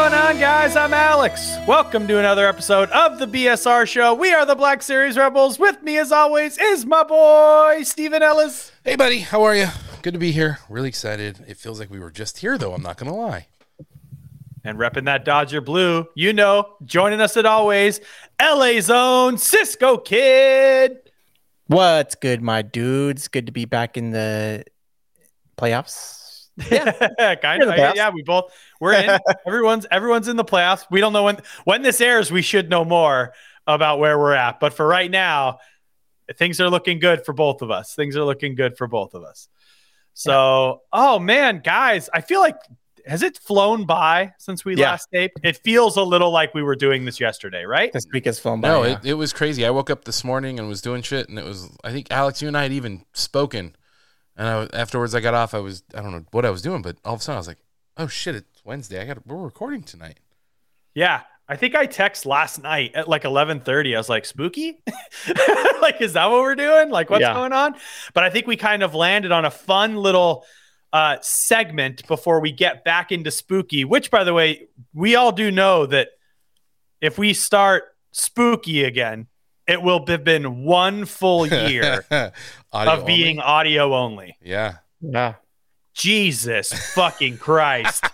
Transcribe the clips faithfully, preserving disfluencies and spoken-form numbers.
going on, guys? I'm Alex. Welcome to another episode of the B S R Show. We are the Black Series Rebels. With me, as always, is my boy, Steven Ellis. Hey, buddy. How are you? Good to be here. Really excited. It feels like we were just here, though. I'm not going to lie. And repping that Dodger blue, you know, joining us as always, L A's own Cisco Kid. What's good, my dudes? Good to be back in the playoffs. Yeah, kind of. Yeah, yeah, we both we're in. everyone's everyone's in the playoffs. We don't know when when this airs. We should know more about where we're at. But for right now, things are looking good for both of us. Things are looking good for both of us. So, oh man, guys, I feel like has it flown by since we yeah. last taped? It feels a little like we were doing this yesterday, right? This week has flown by. No, yeah. it, it was crazy. I woke up this morning and was doing shit, and it was. I think Alex, you and I had even spoken. And I, afterwards, I got off. I was, I don't know what I was doing, but all of a sudden, I was like, "Oh shit, it's Wednesday. I got, we're recording tonight." Yeah, I think I text last night at like eleven thirty. I was like, "Spooky? Like, is that what we're doing? Like, what's yeah. going on?" But I think we kind of landed on a fun little uh, segment before we get back into spooky. Which, by the way, we all do know that if we start spooky again, it will have been one full year of being only? audio only. Yeah. Yeah. Jesus fucking Christ.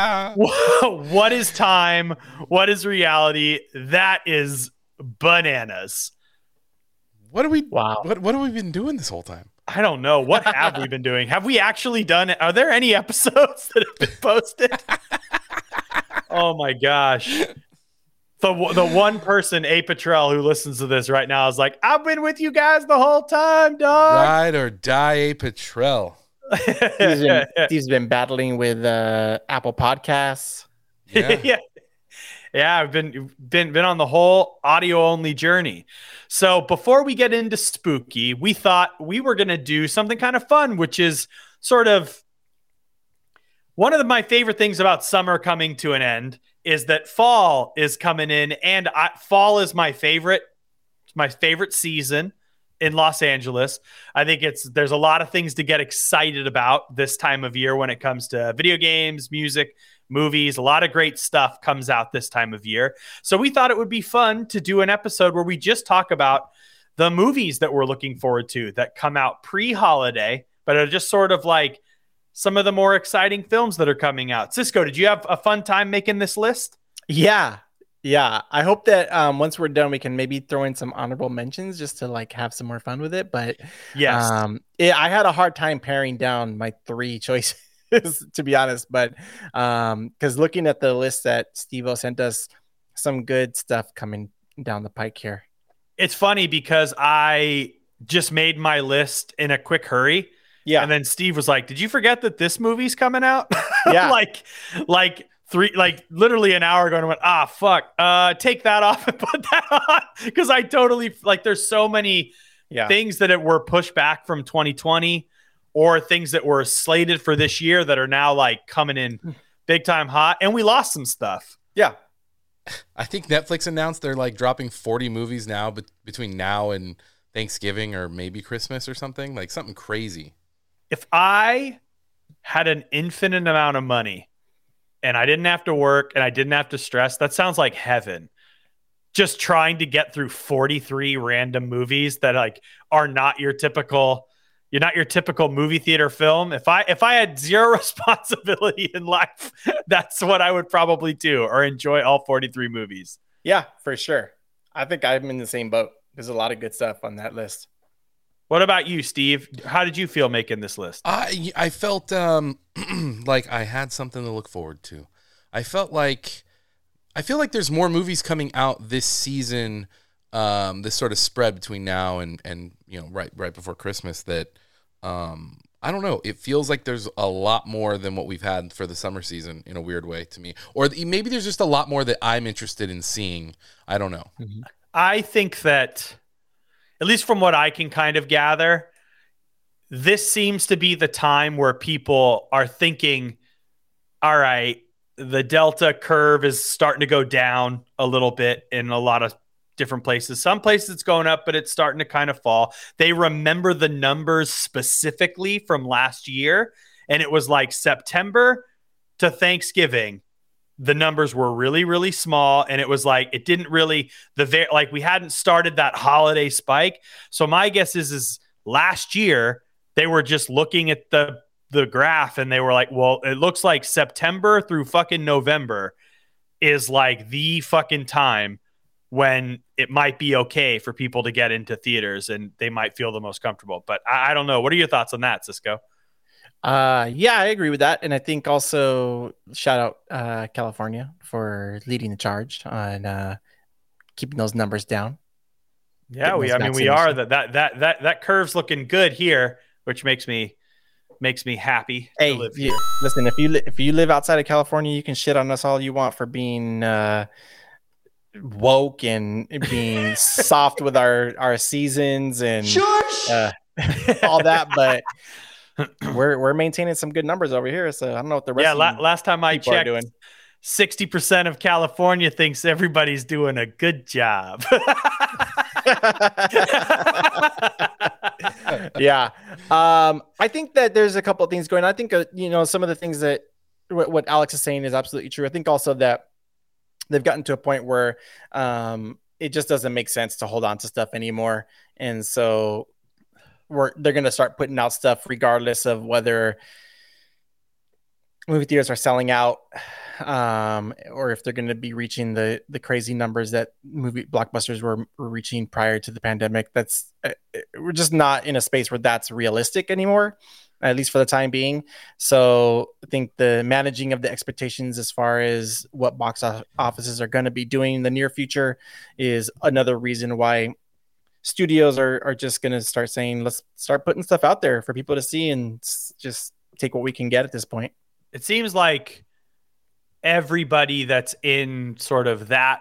What is time? What is reality? That is bananas. What are we wow. What what have we been doing this whole time? I don't know. What have we been doing? Have we actually done it? Are there any episodes that have been posted? Oh my gosh. The the one person, A. Petrell, who listens to this right now is like, I've been with you guys the whole time, dog. Ride or die, A. Petrell. Steve's been, Steve's been battling with uh, Apple Podcasts. Yeah. yeah. Yeah, I've been, been, been on the whole audio-only journey. So before we get into spooky, we thought we were going to do something kind of fun, which is sort of one of the, my favorite things about summer coming to an end is that fall is coming in, and I, fall is my favorite, my favorite season in Los Angeles. I think it's there's a lot of things to get excited about this time of year when it comes to video games, music, movies. A lot of great stuff comes out this time of year. So we thought it would be fun to do an episode where we just talk about the movies that we're looking forward to that come out pre-holiday, but are just sort of like some of the more exciting films that are coming out. Cisco, did you have a fun time making this list? Yeah. Yeah. I hope that um, once we're done, we can maybe throw in some honorable mentions just to like have some more fun with it. But yes, um, it, I had a hard time paring down my three choices, to be honest. But um, because looking at the list that Steve-O sent us, some good stuff coming down the pike here. It's funny because I just made my list in a quick hurry. Yeah. And then Steve was like, did you forget that this movie's coming out? Yeah. like, like three, like literally an hour ago and I went, ah, fuck, uh, take that off and put that on. Cause I totally like, there's so many yeah. things that it were pushed back from twenty twenty or things that were slated for this year that are now like coming in big time hot. And we lost some stuff. Yeah. I think Netflix announced they're like dropping forty movies now, but between now and Thanksgiving or maybe Christmas or something, like something crazy. If I had an infinite amount of money and I didn't have to work and I didn't have to stress, that sounds like heaven. Just trying to get through forty-three random movies that like are not your typical, you're not your typical movie theater film. If I if I had zero responsibility in life, that's what I would probably do or enjoy all forty-three movies. Yeah, for sure. I think I'm in the same boat. There's a lot of good stuff on that list. What about you, Steve? How did you feel making this list? I I felt um, like I had something to look forward to. I felt like I feel like there's more movies coming out this season. Um, this sort of spread between now and and you know right right before Christmas that um, I don't know. It feels like there's a lot more than what we've had for the summer season in a weird way to me, or maybe there's just a lot more that I'm interested in seeing. I don't know. Mm-hmm. I think that, at least from what I can kind of gather, this seems to be the time where people are thinking, all right, the Delta curve is starting to go down a little bit in a lot of different places. Some places it's going up, but it's starting to kind of fall. They remember the numbers specifically from last year, and it was like September to Thanksgiving. the numbers were really, really small. And it was like, it didn't really, the very, like we hadn't started that holiday spike. So my guess is, is last year they were just looking at the, the graph and they were like, well, it looks like September through fucking November is like the fucking time when it might be okay for people to get into theaters and they might feel the most comfortable. But I, I don't know. What are your thoughts on that, Cisco? Uh, yeah, I agree with that. And I think also shout out uh, California for leading the charge on uh, keeping those numbers down. Yeah, we, I mean, we are that, that, that, that, that curve's looking good here, which makes me, makes me happy. Hey, to live you, here. listen, if you, li- if you live outside of California, you can shit on us all you want for being uh, woke and being soft with our, our seasons and uh, all that. But we're we're maintaining some good numbers over here, so I don't know what the rest. Yeah, of la- last time I checked, doing. sixty percent of California thinks everybody's doing a good job. Yeah, um, I think that there's a couple of things going on. I think uh, you know some of the things that what, what Alex is saying is absolutely true. I think also that they've gotten to a point where um, it just doesn't make sense to hold on to stuff anymore, and so. We're, they're going to start putting out stuff regardless of whether movie theaters are selling out um, or if they're going to be reaching the the crazy numbers that movie blockbusters were, were reaching prior to the pandemic. That's uh, we're just not in a space where that's realistic anymore, at least for the time being. So I think the managing of the expectations as far as what box offices are going to be doing in the near future is another reason why studios are, are just going to start saying, let's start putting stuff out there for people to see and just take what we can get at this point. It seems like everybody that's in sort of that,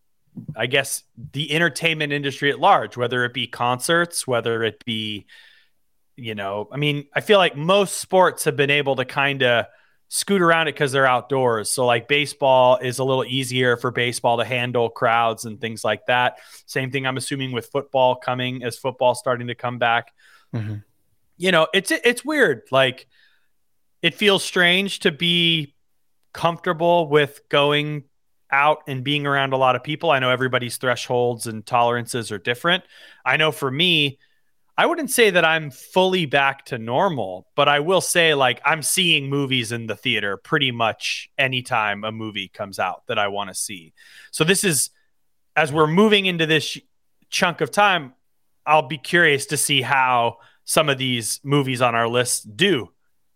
I guess, the entertainment industry at large, whether it be concerts, whether it be, you know, I mean, I feel like most sports have been able to kind of scoot around it because they're outdoors. So like baseball is a little easier for baseball to handle crowds and things like that. Same thing I'm assuming with football coming as football starting to come back. Mm-hmm. You know, it's it's weird. Like it feels strange to be comfortable with going out and being around a lot of people. I know everybody's thresholds and tolerances are different. I know for me, I wouldn't say that I'm fully back to normal, but I will say like I'm seeing movies in the theater pretty much anytime a movie comes out that I want to see. So this is, as we're moving into this chunk of time, I'll be curious to see how some of these movies on our list do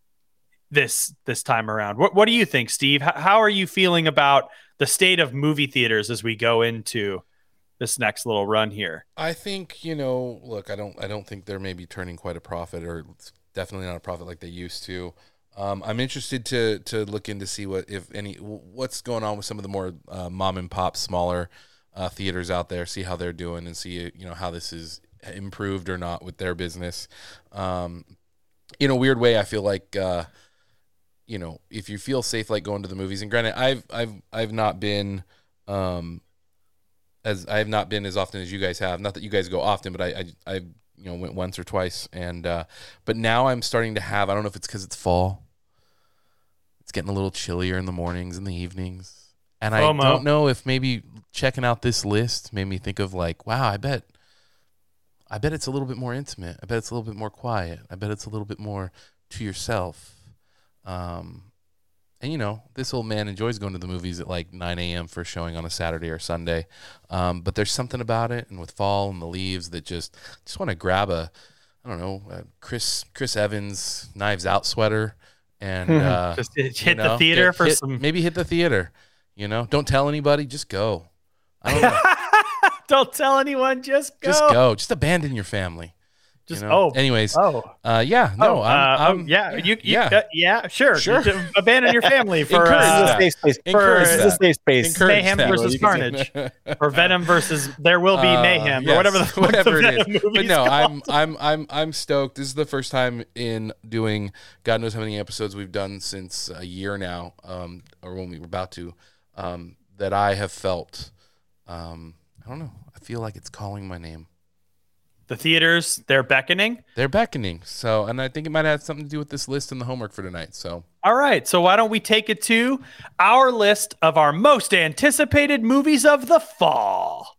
this this time around. What, what do you think, Steve? H- how are you feeling about the state of movie theaters as we go into this next little run here? I think, you know, look, I don't I don't think they're maybe turning quite a profit, or definitely not a profit like they used to. Um, I'm interested to to look in to see what, if any, what's going on with some of the more uh, mom and pop, smaller uh, theaters out there, see how they're doing and see, you know, how this is improved or not with their business. Um, in a weird way, I feel like, uh, you know, if you feel safe, like going to the movies, and granted, I've, I've, I've not been, um, as I have not been as often as you guys have. Not that you guys go often, but I, I, I you know, went once or twice. And, uh, but now I'm starting to have, I don't know if it's because it's fall. It's getting a little chillier in the mornings and the evenings. And I FOMO. Don't know if maybe checking out this list made me think of like, wow, I bet, I bet it's a little bit more intimate. I bet it's a little bit more quiet. I bet it's a little bit more to yourself. Um, And, you know, this old man enjoys going to the movies at like nine a.m. for a showing on a Saturday or Sunday. Um, but there's something about it, and with fall and the leaves, that just just want to grab a, I don't know, a Chris Chris Evans Knives Out sweater and uh, just hit you know, the theater get, for hit, some. Maybe hit the theater. You know, don't tell anybody. Just go. I don't know. Don't tell anyone. Just go. Just go. Just abandon your family. Just you know? oh, anyways, oh, uh, yeah, no, oh, I'm, uh, I'm, oh, yeah, you, you, yeah, uh, yeah, sure, sure. You abandon your family for Encourage uh, that. Safe space. Encourage For, that. safe space. Encourage Mayhem that. versus Carnage, or Venom versus There Will Be Uh, Mayhem, yes, or whatever the whatever the it is. Venom But movie's no, called. I'm I'm I'm I'm stoked. This is the first time in doing God knows how many episodes we've done since a year now, um, or when we were about to, um, that I have felt, um, I don't know, I feel like it's calling my name. The theaters, they're beckoning. They're beckoning. So, and I think it might have something to do with this list and the homework for tonight. So, all right. So why don't we take it to our list of our most anticipated movies of the fall?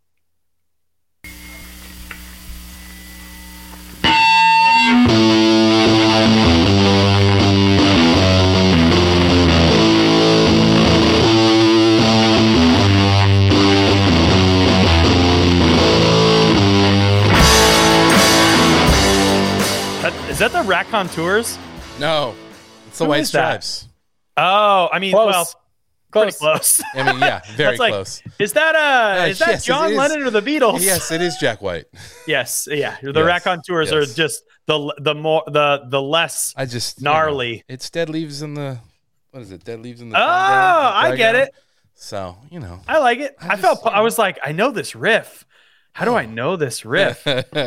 Is that the Raconteurs? No, it's the Who White is that? Stripes. Oh, I mean, Close. well, Close. pretty close. I mean, yeah, very That's like, close. Is that uh, Uh, is that yes, John it is. Lennon or the Beatles? Yes, it is Jack White. Yes, yeah. The Yes, Raconteurs are yes. just the the more the the less I just you know, gnarly. it's Dead Leaves in the what is it? Dead Leaves in the Oh, Playground- I get Playground. it. So you know, I like it. I I, felt. just, you I was like, I know this riff. How do I know this riff?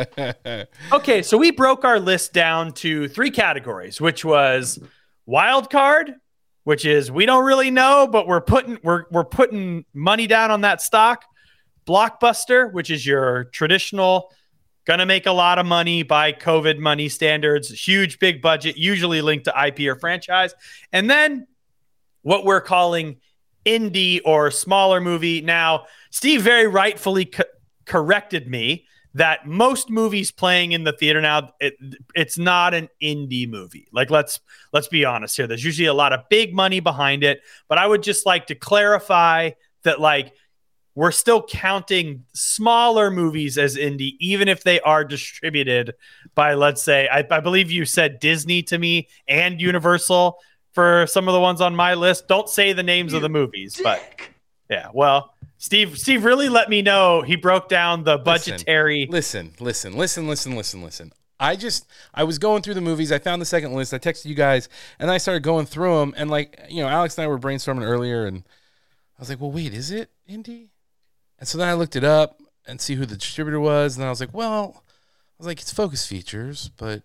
Okay, so we broke our list down to three categories, which was wild card, which is we don't really know, but we're putting we're we're putting money down on that stock. Blockbuster, which is your traditional, gonna make a lot of money by COVID money standards, huge big budget, usually linked to I P or franchise, and then what we're calling indie or smaller movie. Now, Steve very rightfully co- corrected me that most movies playing in the theater now, it, it's not an indie movie. Like, let's let's be honest here. There's usually a lot of big money behind it, but I would just like to clarify that, like, we're still counting smaller movies as indie, even if they are distributed by, let's say, I, I believe you said Disney to me and Universal for some of the ones on my list. Don't say the names you of the movies, dick. But yeah, well, Steve, Steve really let me know. He broke down the budgetary. Listen, listen, listen, listen, listen, listen. I just, I was going through the movies. I found the second list. I texted you guys, and I started going through them. And, like, you know, Alex and I were brainstorming earlier, and I was like, well, wait, is it indie? And so then I looked it up and see who the distributor was, and then I was like, well, I was like, it's Focus Features, but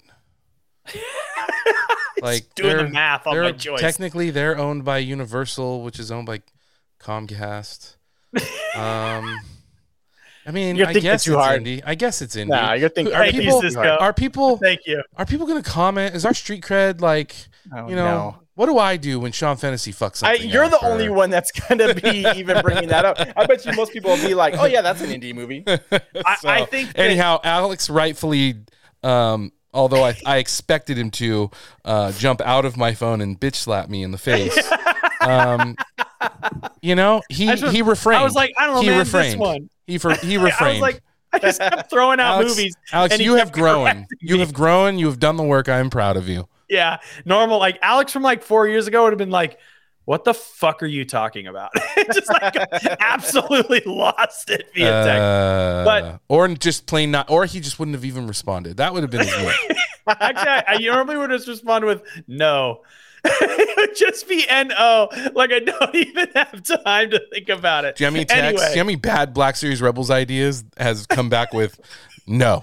like doing the math on my choice. Technically, they're owned by Universal, which is owned by Comcast. Um, I mean, You're I thinking guess too it's hard. indie. I guess it's indie. Nah, you're thinking. Are Thank you, people? Cisco. Are people? Thank you. Are people going to comment? Is our street cred like? Oh, you know, no. what do I do when Sean Fantasy fucks I, something? you're up the for- only one that's gonna be even bringing that up. I bet you most people will be like, "Oh yeah, that's an indie movie." I, So, I think that- anyhow, Alex rightfully, um, although I, I expected him to uh, jump out of my phone and bitch slap me in the face. um, you know, he I just- he refrained. I was like, I don't know, he man, refrained. this one. He for, he I refrained. was like, I just kept throwing out Alex, movies. Alex, and he you have kept grown. correcting You me. have grown. You have done the work. I am proud of you. Yeah, normal. Like Alex from like four years ago would have been like, "What the fuck are you talking about?" Just like absolutely lost it via text. Uh, But- or just plain not, or he just wouldn't have even responded. That would have been his move. Actually, I, I normally would just respond with no. It would just be N O. Like I don't even have time to think about it. Do you have any texts? Anyway. Do you have any bad Black Series Rebels ideas? Has come back with no.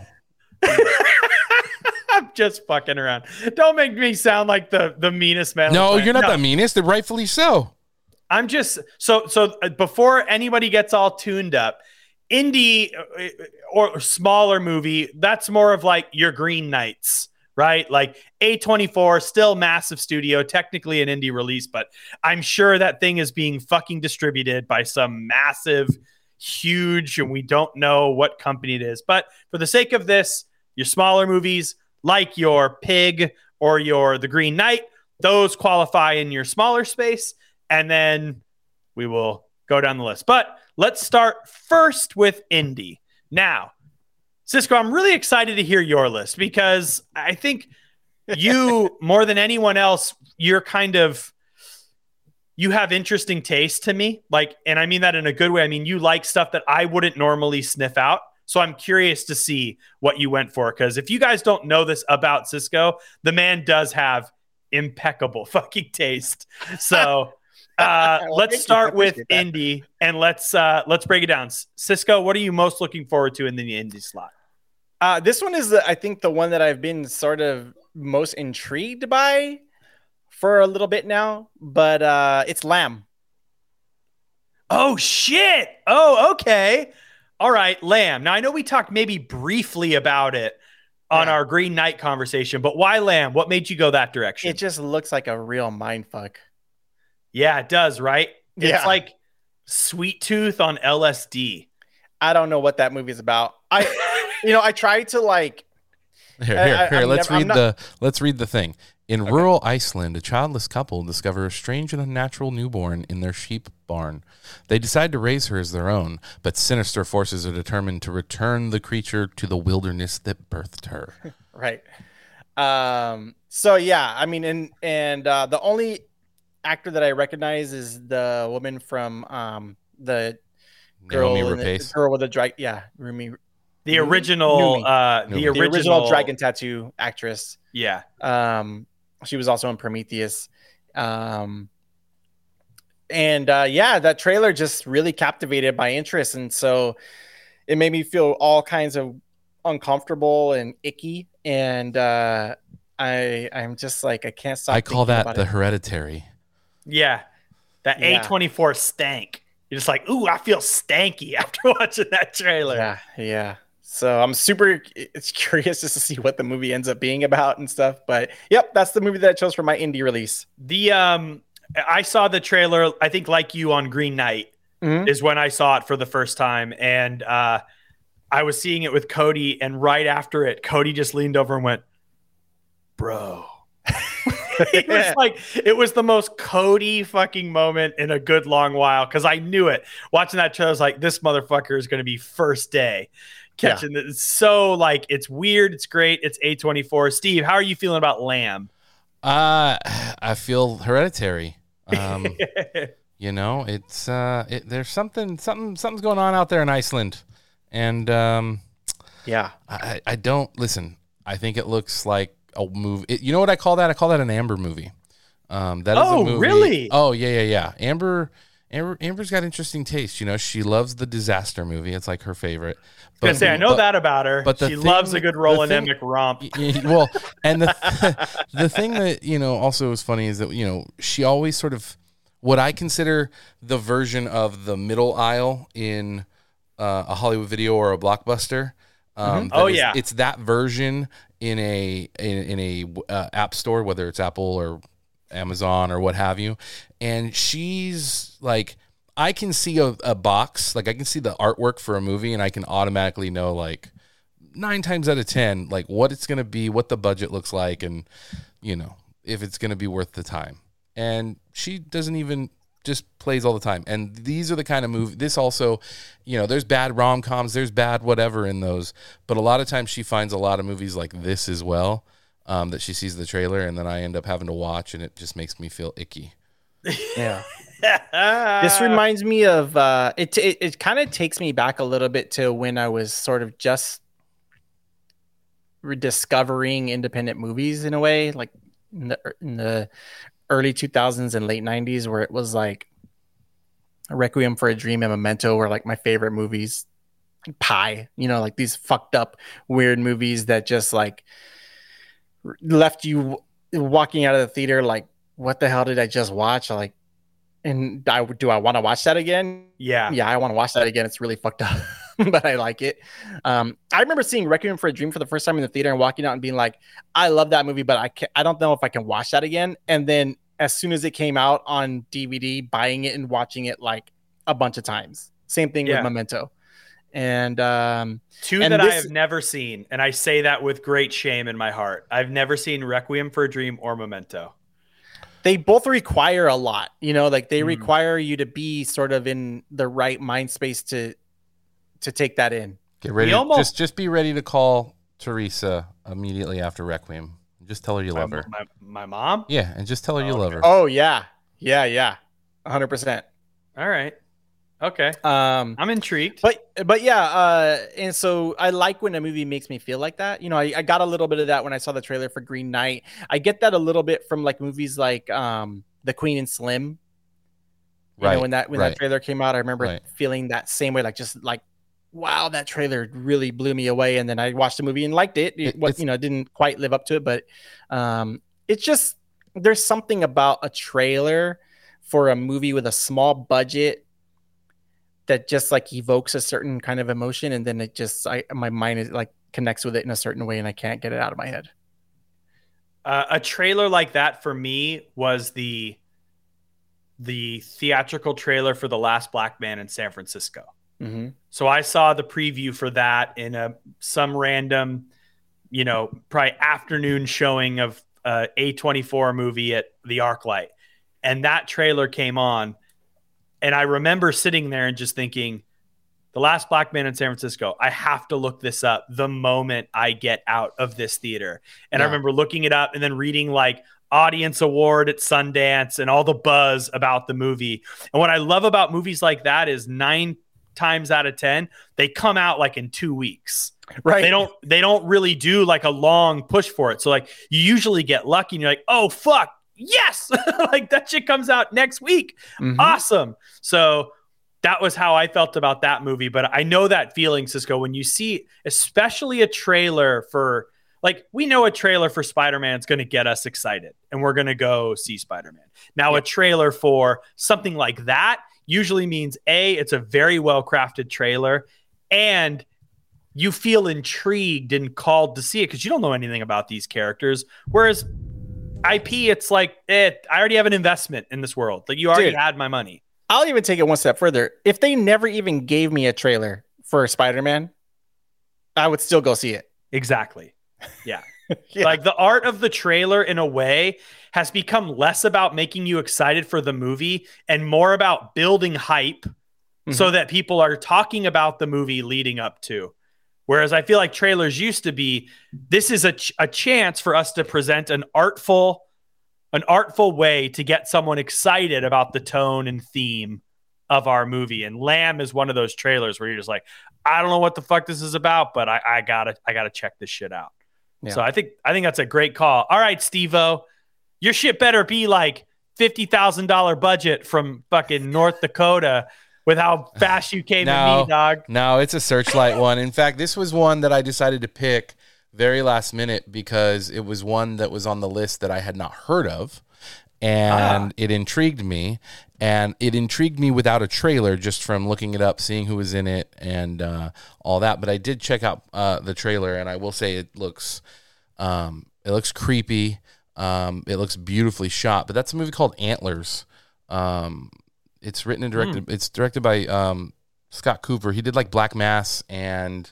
I'm just fucking around. Don't make me sound like the the meanest man. on the No, planet. you're not No. the meanest. They're rightfully so. I'm just so so uh, before anybody gets all tuned up, indie uh, or smaller movie, that's more of like your Green Knights, right? Like A twenty-four, still massive studio, technically an indie release, but I'm sure that thing is being fucking distributed by some massive, huge, and we don't know what company it is. But for the sake of this, your smaller movies like your Pig or your The Green Knight, those qualify in your smaller space. And then we will go down the list. But let's start first with indie. Now, Cisco, I'm really excited to hear your list because I think you, more than anyone else, you're kind of, you have interesting taste to me. Like, and I mean that in a good way. I mean, you like stuff that I wouldn't normally sniff out. So I'm curious to see what you went for. Because if you guys don't know this about Cisco, the man does have impeccable fucking taste. So uh, Well, let's thank you. start I with appreciate that. indie and let's uh, let's break it down. Cisco, what are you most looking forward to in the indie slot? Uh, this one is, the, I think, the one that I've been sort of most intrigued by for a little bit now. But uh, it's Lamb. Oh shit! Oh okay. All right, Lamb. Now I know we talked maybe briefly about it on Yeah. our Green Knight conversation, but why Lamb? What made you go that direction? It just looks like a real mind fuck. Yeah, it does, right? It's Yeah. like Sweet Tooth on L S D. I don't know what that movie is about. I, you know, I tried to like. Here, I- here, I- here. I'm let's never- I'm read not- the let's read the thing. In rural Iceland, a childless couple discover a strange and unnatural newborn in their sheep barn. They decide to raise her as their own, but sinister forces are determined to return the creature to the wilderness that birthed her. Right. Um. So yeah, I mean, and and uh, the only actor that I recognize is the woman from um the girl, Naomi in the, Rapace. the girl with the drag. Yeah, Rumi, The Numi? original, Numi. uh, Numi. the the original, original dragon tattoo actress. Yeah, Um, she was also in Prometheus. Um, and uh, yeah, that trailer just really captivated my interest, and so it made me feel all kinds of uncomfortable and icky. And uh, I, I'm just like, I can't stop. I call thinking that about the it. Hereditary. yeah. That Yeah. A twenty-four stank. You're just like, ooh, I feel stanky after watching that trailer. Yeah, yeah. So I'm super it's curious just to see what the movie ends up being about and stuff. But yep, that's the movie that I chose for my indie release. The um, I saw the trailer. I think like you on Green Knight Mhm. is when I saw it for the first time, and uh, I was seeing it with Cody, and right after it, Cody just leaned over and went, "Bro." It was like it was the most Cody fucking moment in a good long while because I knew it. Watching that trailer, I was like, "This motherfucker is going to be first day catching it." It's so like it's weird, it's great, it's A twenty-four. Steve, how are you feeling about Lamb? Uh, I feel Hereditary. Um, you know, it's uh, it, there's something, something, something's going on out there in Iceland, and um, Yeah. I, I don't listen. I think it looks like a movie. It, you know what I call that? I call that an Amber movie. Um, that is Oh, a movie. really? Oh, yeah, yeah, yeah. Amber, Amber, Amber's got interesting taste. You know, she loves the disaster movie. It's like her favorite. I was gonna say I know but- that about her. but the she thing- loves a good the Roland thing- Emmerich romp. Y- y- well, and the the thing that you know also is funny is that you know she always sort of what I consider the version of the middle aisle in uh, a Hollywood video or a blockbuster. Um, that Oh, is- yeah. it's that version in a in, in a uh, app store, whether it's Apple or Amazon or what have you. And she's like, I can see a, a box, like I can see the artwork for a movie, and I can automatically know like nine times out of ten, like what it's going to be, what the budget looks like, and you know if it's going to be worth the time. And she doesn't even just plays all the time. And these are the kind of movie. This also, you know, there's bad rom coms, there's bad whatever in those, but a lot of times she finds a lot of movies like this as well. Um, that she sees the trailer, and then I end up having to watch, and it just makes me feel icky. Yeah. This reminds me of uh it it, it kind of takes me back a little bit to when I was sort of just rediscovering independent movies in a way, like in the, in the early two thousands and late nineties, where it was like Requiem for a Dream and Memento were like my favorite movies. Pie, you know, like these fucked up weird movies that just like left you walking out of the theater like, what the hell did I just watch? Like, and I do I want to watch that again? Yeah. Yeah, I want to watch that again. It's really fucked up, but I like it. Um, I remember seeing Requiem for a Dream for the first time in the theater and walking out and being like, I love that movie, but I can't, I don't know if I can watch that again. And then as soon as it came out on D V D, buying it and watching it like a bunch of times. Same thing Yeah. with Memento. And um, Two and that I this- have never seen, and I say that with great shame in my heart. I've never seen Requiem for a Dream or Memento. they both require a lot, you know, like they Mm. require you to be sort of in the right mind space to to take that in. Get ready. We almost- just just be ready to call Teresa immediately after Requiem. Just tell her you love my, her. My, my mom? Yeah, and just tell her you Oh, love okay. her. Oh yeah, yeah, yeah, one hundred percent. All right. Okay. Um, I'm intrigued. but but yeah, uh, and so I like when a movie makes me feel like that. You know, I, I got a little bit of that when I saw the trailer for Green Knight. I get that a little bit from like movies like um, The Queen and Slim. You Right, know, when that when right. that trailer came out, I remember Right. feeling that same way, like just like, wow, that trailer really blew me away. And then I watched the movie and liked it. It, It- what it's- you know didn't quite live up to it, but um, it's just there's something about a trailer for a movie with a small budget that just like evokes a certain kind of emotion, and then it just I my mind is like connects with it in a certain way, and I can't get it out of my head. Uh, a trailer like that for me was the the theatrical trailer for The Last Black Man in San Francisco. Mm-hmm. So I saw the preview for that in a some random, you know, probably afternoon showing of uh, A twenty-four movie at the ArcLight, and that trailer came on, and I remember sitting there and just thinking, The Last Black Man in San Francisco, I have to look this up the moment I get out of this theater. And yeah. I remember looking it up and then reading like audience award at Sundance and all the buzz about the movie. And what I love about movies like that is nine times out of ten, they come out like in two weeks. Right. They don't, they don't really do like a long push for it. So like you usually get lucky and you're like, oh, fuck. Yes. Like that shit comes out next week. Mm-hmm. Awesome. So that was how I felt about that movie. But I know that feeling, Cisco, when you see especially a trailer for, like, we know a trailer for Spider-Man is going to get us excited and we're going to go see Spider-Man. Now, yeah. a trailer for something like that usually means A, it's a very well-crafted trailer, and you feel intrigued and called to see it because you don't know anything about these characters. Whereas I P, it's like, eh, I already have an investment in this world. Like, you already Dude. had my money. I'll even take it one step further. If they never even gave me a trailer for Spider-Man, I would still go see it. Exactly. Yeah. yeah. Like the art of the trailer in a way has become less about making you excited for the movie and more about building hype mm-hmm. so that people are talking about the movie leading up to. Whereas I feel like trailers used to be, this is a, ch- a chance for us to present an artful an artful way to get someone excited about the tone and theme of our movie. And Lamb is one of those trailers where you're just like, I don't know what the fuck this is about, but I, I gotta, I gotta check this shit out. Yeah. So I think, I think that's a great call. All right, Steve-O, your shit better be like fifty thousand dollars budget from fucking North Dakota with how fast you came no, to me, dog. No, it's a Searchlight one. In fact, this was one that I decided to pick very last minute because it was one that was on the list that I had not heard of, and ah. it intrigued me, and it intrigued me without a trailer, just from looking it up, seeing who was in it, and uh, all that. But I did check out uh, the trailer, and I will say it looks, um, it looks creepy. Um, it looks beautifully shot. But that's a movie called Antlers. Um, it's written and directed. Mm. It's directed by um, Scott Cooper. He did like Black Mass and.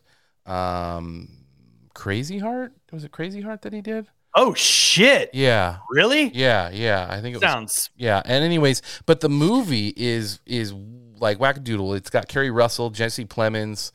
Um, Crazy Heart? Was it Crazy Heart that he did? Oh shit. Yeah. Really? Yeah, yeah. I think it sounds was, yeah. And anyways, but the movie is is like wackadoodle. It's got Kerry Russell, Jesse Plemons,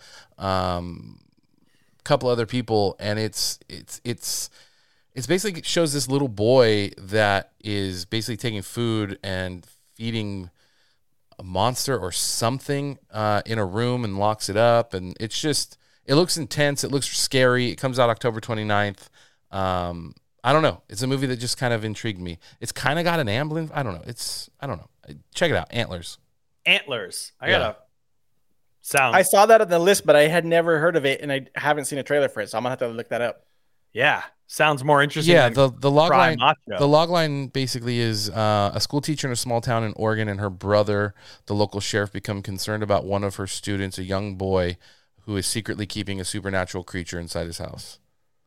um a couple other people, and it's it's it's it's basically shows this little boy that is basically taking food and feeding a monster or something uh in a room and locks it up, and it's just it looks intense. It looks scary. It comes out October twenty-ninth. Um, I don't know. It's a movie that just kind of intrigued me. It's kind of got an Amblin. I don't know. It's, I don't know. Check it out. Antlers. Antlers. I yeah. gotta sound. I saw that on the list, but I had never heard of it, and I haven't seen a trailer for it, so I'm gonna have to look that up. Yeah. Sounds more interesting. Yeah. The, the log line, the log line basically is uh, a school teacher in a small town in Oregon and her brother, the local sheriff, become concerned about one of her students, a young boy, who is secretly keeping a supernatural creature inside his house.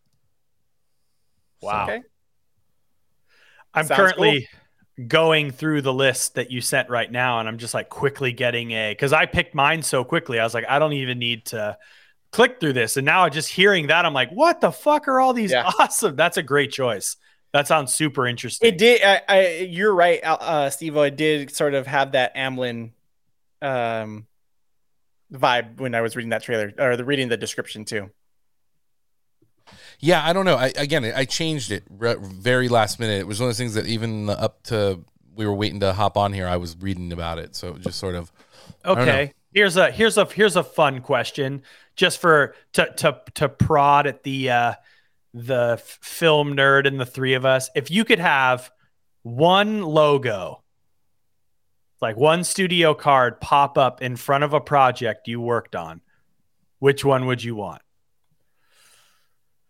Wow. Okay. I'm Sounds currently cool. going through the list that you sent right now, and I'm just like quickly getting a, because I picked mine so quickly. I was like, I don't even need to click through this. And now just hearing that, I'm like, what the fuck are all these yeah. awesome? That's a great choice. That sounds super interesting. It did. I, I you're right, uh, Steve-O. It did sort of have that Amblin um, vibe when I was reading that trailer or the reading the description too. Yeah, I don't know. I again, I changed it re- very last minute. It was one of those things that even up to we were waiting to hop on here, I was reading about it. So it just sort of okay. Here's a here's a here's a fun question, just for to to to prod at the uh, the f- film nerd and the three of us. If you could have one logo, like one studio card, pop up in front of a project you worked on, which one would you want?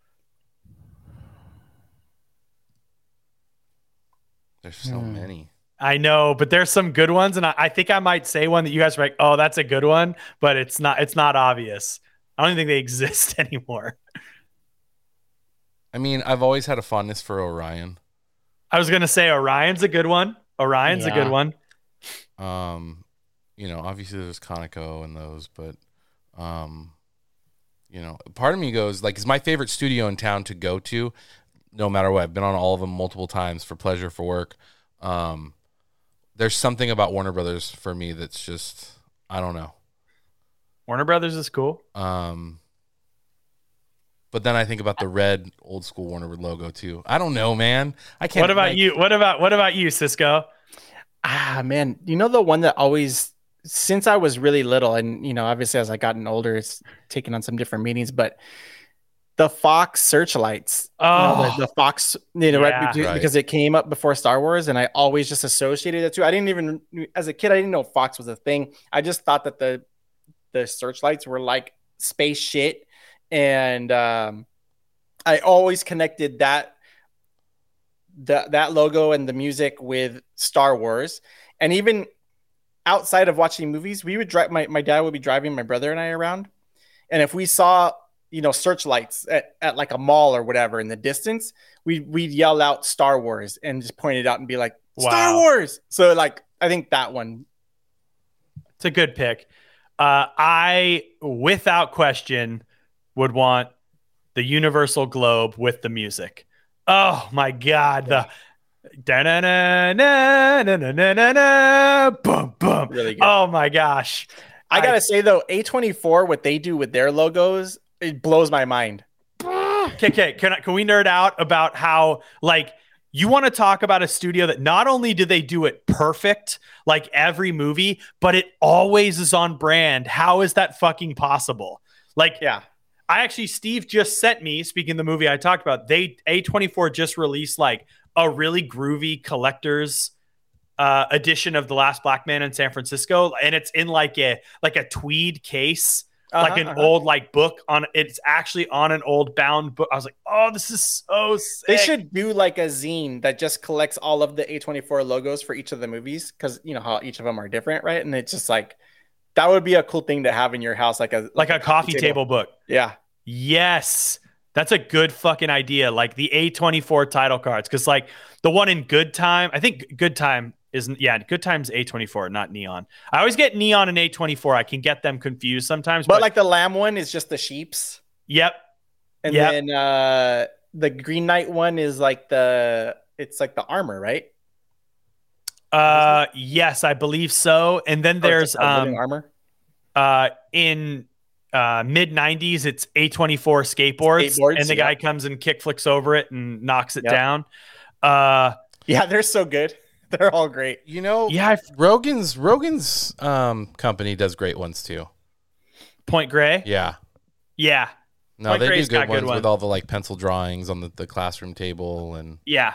There's so hmm. many. I know, but there's some good ones, and I, I think I might say one that you guys are like, "Oh, that's a good one," but it's not. It's not obvious. I don't even think they exist anymore. I mean, I've always had a fondness for Orion. I was gonna say Orion's a good one. Orion's Yeah. a good one. Um, you know, obviously there's Conoco and those, but um, you know, part of me goes like, it's my favorite studio in town to go to, no matter what. I've been on all of them multiple times for pleasure, for work. Um, there's something about Warner Brothers for me that's just, I don't know. Warner Brothers is cool. Um, but then I think about the red old school Warner logo too. I don't know, man. I can't. What about like, you? What about what about you, Cisco? Ah, man, you know the one that always, since I was really little, and you know, obviously as I gotten older, it's taken on some different meanings, but the Fox searchlights, Oh, you know, the, the Fox, you know, right, yeah. because, Right. because it came up before Star Wars, and I always just associated it to. I didn't even, as a kid, I didn't know Fox was a thing. I just thought that the the searchlights were like space shit, and um, I always connected that that that logo and the music with Star Wars. And even outside of watching movies, we would drive. My my dad would be driving my brother and I around, and if we saw, you know, searchlights at, at like a mall or whatever in the distance, we we'd yell out Star Wars and just point it out and be like, Star Wow. Wars. So like, I think that one. It's a good pick. Uh, I, without question, would want the Universal Globe with the music. Oh my God. The da-na-na-na-na-na-na-na, boom, boom. Really good. Oh my gosh. I gotta say though, A twenty-four, what they do with their logos, it blows my mind. Okay, okay. Can I, can we nerd out about how, like, you want to talk about a studio that not only do they do it perfect, like every movie, but it always is on brand. How is that fucking possible? Like, Yeah. I actually, Steve just sent me, speaking of the movie I talked about, they A twenty-four just released like a really groovy collector's uh, edition of The Last Black Man in San Francisco, and it's in like a like a tweed case, like Uh-huh, an uh-huh. old like book on. It's actually on an old bound book. I was like, oh, this is so sick. They should do like a zine that just collects all of the A twenty-four logos for each of the movies, because you know how each of them are different, right? And it's just like, that would be a cool thing to have in your house, like a like a coffee table book. Yeah. Yes. That's a good fucking idea. Like the A twenty-four title cards. Cause like the one in Good Time, I think Good Time isn't, yeah, Good Time's A twenty-four, not Neon. I always get Neon and A twenty-four. I can get them confused sometimes. But, But, like the lamb one is just the sheeps. yep. And Yep. then uh the Green Knight one is like the, it's like the armor, right? Uh, yes, I believe so. And then Or there's, it's like a living um, armor. uh, in, uh, mid nineties, it's A twenty-four skateboards, Skateboards, and the yeah. guy comes and kick flicks over it and knocks it Yep. down. Uh, Yeah, they're so good. They're all great. You know, yeah, I- Rogan's Rogan's um company does great ones too. Point Gray. Yeah. Yeah. No, Point they Gray's do got good good ones with ones. all the like pencil drawings on the, the classroom table and Yeah.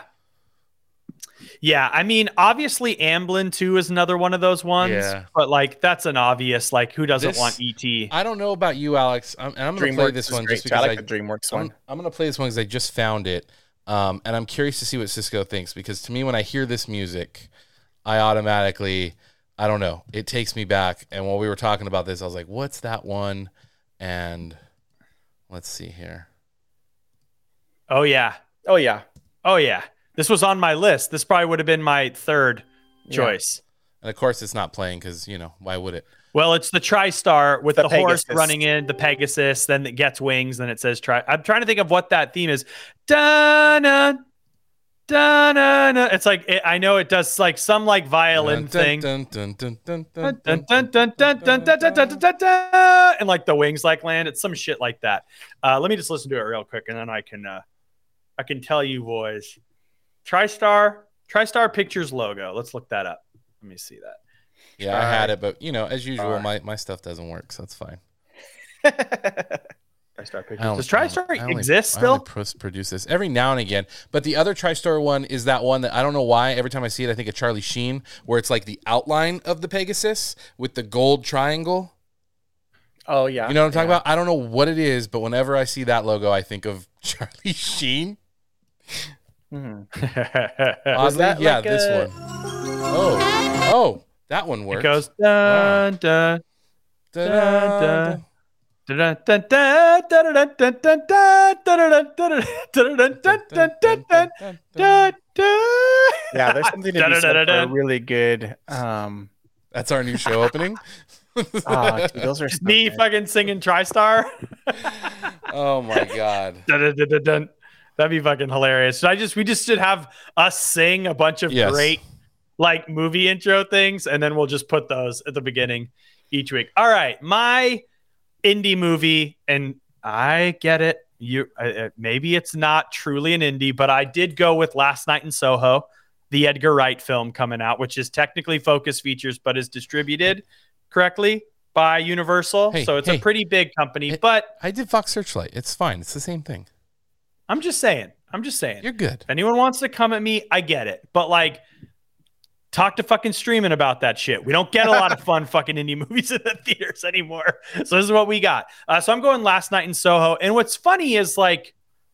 Yeah. I mean, obviously, Amblin too is another one of those ones. Yeah. But like, that's an obvious, like, who doesn't This- want E T? I don't know about you, Alex. I'm, and I'm going to play DreamWorks this is one great, just too. I because like I, the DreamWorks I'm, one. I'm going to play this one because I just found it. Um, and I'm curious to see what Cisco thinks, because to me, when I hear this music, I automatically, I don't know, it takes me back. And while we were talking about this, I was like, what's that one? And let's see here. Oh, yeah. Oh yeah. Oh, yeah. This was on my list. This probably would have been my third Yeah. choice. And of course, it's not playing because, you know, why would it? Well, it's the TriStar with the, The horse Pegasus. running in, the Pegasus, then it gets wings, then it says Tri. I'm trying to think of what that theme is. Da-na, da-na-na. It's like, it, I know it does like some like violin Dun, thing. dun, dun, dun, dun, dun, Dun, dun, dun, dun, dun, dun, dun, dun, dun, dun, dun, dun, and like the wings like land. It's some shit like that. Uh, let me just listen to it real quick, and then I can uh, I can tell you boys. TriStar TriStar Pictures logo. Let's look that up. Let me see that. Yeah, I had it, but you know, as usual, Alright. my, my stuff doesn't work, so that's fine. TriStar I Pictures. only- Does TriStar I only- exist I only still? pros- produce this every now and again, but the other TriStar one is that one that I don't know why. Every time I see it, I think of Charlie Sheen, where it's like the outline of the Pegasus with the gold triangle. Oh yeah. You know what I'm talking Yeah. about? I don't know what it is, but whenever I see that logo, I think of Charlie Sheen. Mhm. Oddly, that yeah, like this a- one. Oh, oh, that one works. It goes dun dun dun dun. Yeah, there's something to be said for a really good. Um, That's our new show opening. oh, dude, those are so me good. fucking singing TriStar. Oh my god. That'd be fucking hilarious. So I just we just should have us sing a bunch of Yes. great like movie intro things, and then we'll just put those at the beginning each week. All right, my indie movie, and I get it. You uh, maybe it's not truly an indie, but I did go with Last Night in Soho, the Edgar Wright film coming out, which is technically Focus Features, but is distributed correctly by Universal. Hey, so it's hey. a pretty big company. It- but I did Fox Searchlight. It's fine. It's the same thing. I'm just saying. I'm just saying. You're good. If anyone wants to come at me, I get it. But like, talk to fucking streaming about that shit. We don't get a lot of fun fucking indie movies in the theaters anymore. So this is what we got. Uh, so I'm going Last Night in Soho. And what's funny is like,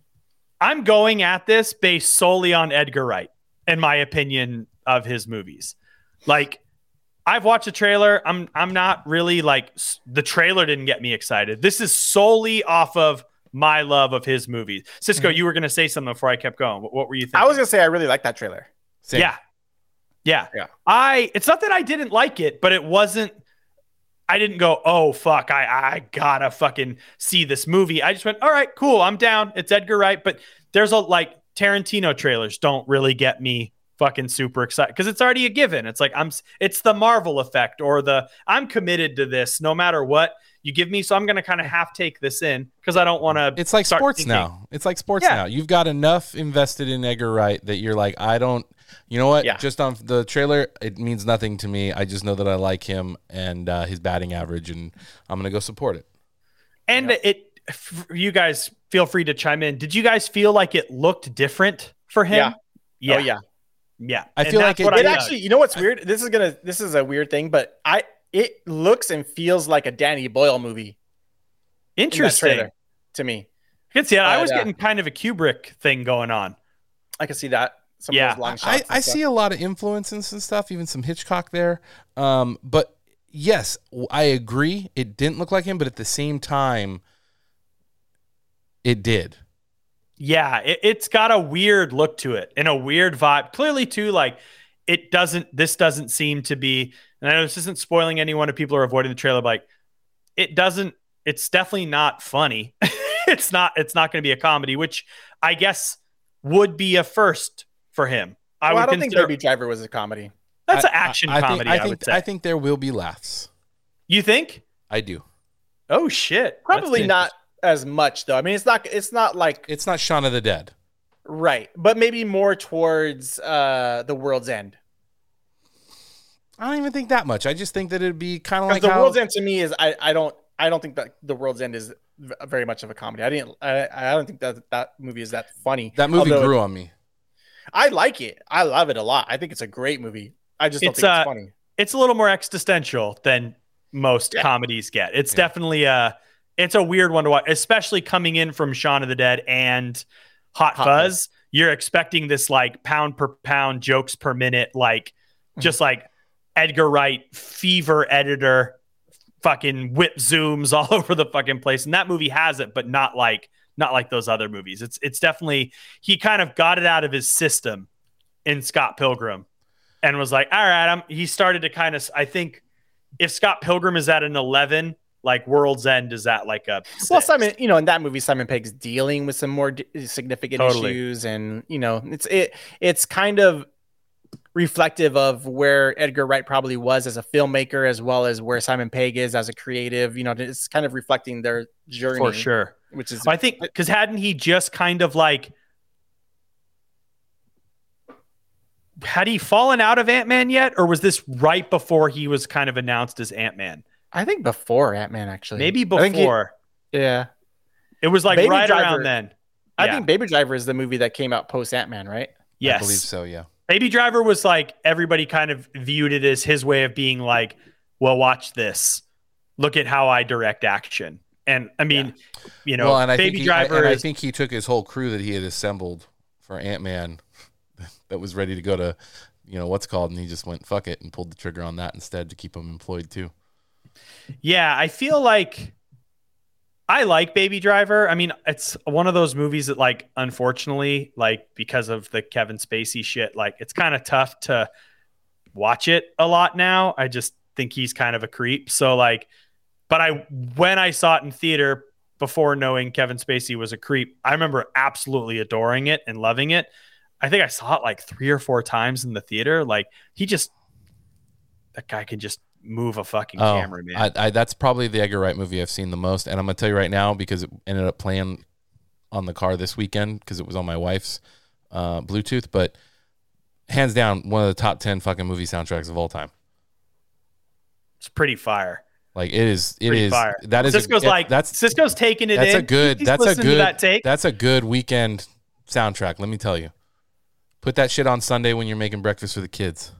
I'm going at this based solely on Edgar Wright and my opinion of his movies. Like, I've watched the trailer. I'm I'm not really like s- the trailer didn't get me excited. This is solely off of my love of his movies. Cisco, Mhm. you were going to say something before I kept going. What, what were you thinking? I was gonna say I really like that trailer. Same. Yeah. Yeah. Yeah. I it's not that I didn't like it, but it wasn't I didn't go, "Oh fuck, I I got to fucking see this movie." I just went, "All right, cool. I'm down. It's Edgar Wright." But there's a like Tarantino trailers don't really get me fucking super excited because it's already a given. It's like I'm it's the Marvel effect or the I'm committed to this no matter what you give me. So I'm going to kind of half take this in because I don't want to It's like start sports thinking- now. It's like sports Yeah. now. You've got enough invested in Edgar Wright that you're like, I don't, you know what? Yeah. Just on the trailer, it means nothing to me. I just know that I like him and uh, his batting average, and I'm going to go support it. And it, f- you guys feel free to chime in. Did you guys feel like it looked different for him? Yeah. Oh yeah. Yeah. I And feel that's like it- what It I- actually, you know what's weird? This is gonna this is a weird thing, but I it looks and feels like a Danny Boyle movie. in that interesting. trailer to me. I can see that. I But, was uh, getting kind of a Kubrick thing going on. I can see that. Some Yeah. of those long shots. I, and I stuff. see a lot of influence in some stuff, even some Hitchcock there. Um, but yes, w- I agree. It didn't look like him, but at the same time, it did. Yeah, it, it's got a weird look to it and a weird vibe. Clearly, too, like it doesn't. This doesn't seem to be. And I know this isn't spoiling anyone if people are avoiding the trailer. But like, it doesn't. It's definitely not funny. it's not. It's not going to be a comedy, which I guess would be a first for him. I Well, would I don't think consider Baby Driver was a comedy. that's I- an action I, I comedy. Think, I, I think would say. I think there will be laughs. You think? I do. Oh shit! Probably That's not as much though. I mean, it's not. It's not like It's not Shaun of the Dead. right, but maybe more towards uh the World's End. I don't even think that much. I just think that it'd be kind of like Because the how, World's End to me is I, I don't I don't think that the World's End is v- very much of a comedy. I didn't I, I don't think that that movie is that funny. that movie Although grew on me. I like it. I love it a lot. I think it's a great movie. I just don't It's, think uh, it's funny. it's a little more existential than most Yeah. comedies get. It's Yeah. definitely a it's a weird one to watch, especially coming in from Shaun of the Dead and Hot, Hot Fuzz. You're expecting this like pound per pound jokes per minute, like just like Edgar Wright fever editor, fucking whip zooms all over the fucking place. And that movie has it, but not like not like those other movies. It's it's definitely he kind of got it out of his system in Scott Pilgrim and was like, all right, I'm he started to kind of I think if Scott Pilgrim is at an eleven, like World's End is at like a Well, six. Simon, you know, in that movie, Simon Pegg's dealing with some more d- significant Totally. issues, and you know, it's it it's kind of reflective of where Edgar Wright probably was as a filmmaker, as well as where Simon Pegg is as a creative. You know, it's kind of reflecting their journey for sure. which is I think because hadn't he just kind of like had he fallen out of Ant-Man yet, or was this right before he was kind of announced as Ant-Man? I think before Ant-Man actually, Maybe I think he- before. yeah, It was like Baby right Driver- around then. I Yeah. think Baby Driver is the movie that came out post Ant-Man, right? Yes. I believe so, yeah. Baby Driver was like everybody kind of viewed it as his way of being like, well, watch this. Look at how I direct action. And I mean, you know, well, and I Baby think he, I, Driver and I is think he took his whole crew that he had assembled for Ant-Man that was ready to go to, you know, what's called, and he just went fuck it and pulled the trigger on that instead to keep him employed too. Yeah, I feel like I like Baby Driver. I mean, it's one of those movies that, like, unfortunately, like, because of the Kevin Spacey shit, like, it's kind of tough to watch it a lot now. I just think he's kind of a creep. So, like, but I, when I saw it in theater before knowing Kevin Spacey was a creep, I remember absolutely adoring it and loving it. I think I saw it like three or four times in the theater. Like, he just, that guy can just move a fucking oh, camera, man. I, I, that's probably the Edgar Wright movie I've seen the most. And I'm going to tell you right now, because it ended up playing on the car this weekend because it was on my wife's uh, Bluetooth, but hands down, one of the top ten fucking movie soundtracks of all time. It's pretty fire. Like, it is, it Pretty is, fire. that is, Cisco's a, like, that's, Cisco's taking it that's in. a good, He's that's a listening to good, that take. that's a good weekend soundtrack. Let me tell you, put that shit on Sunday when you're making breakfast for the kids.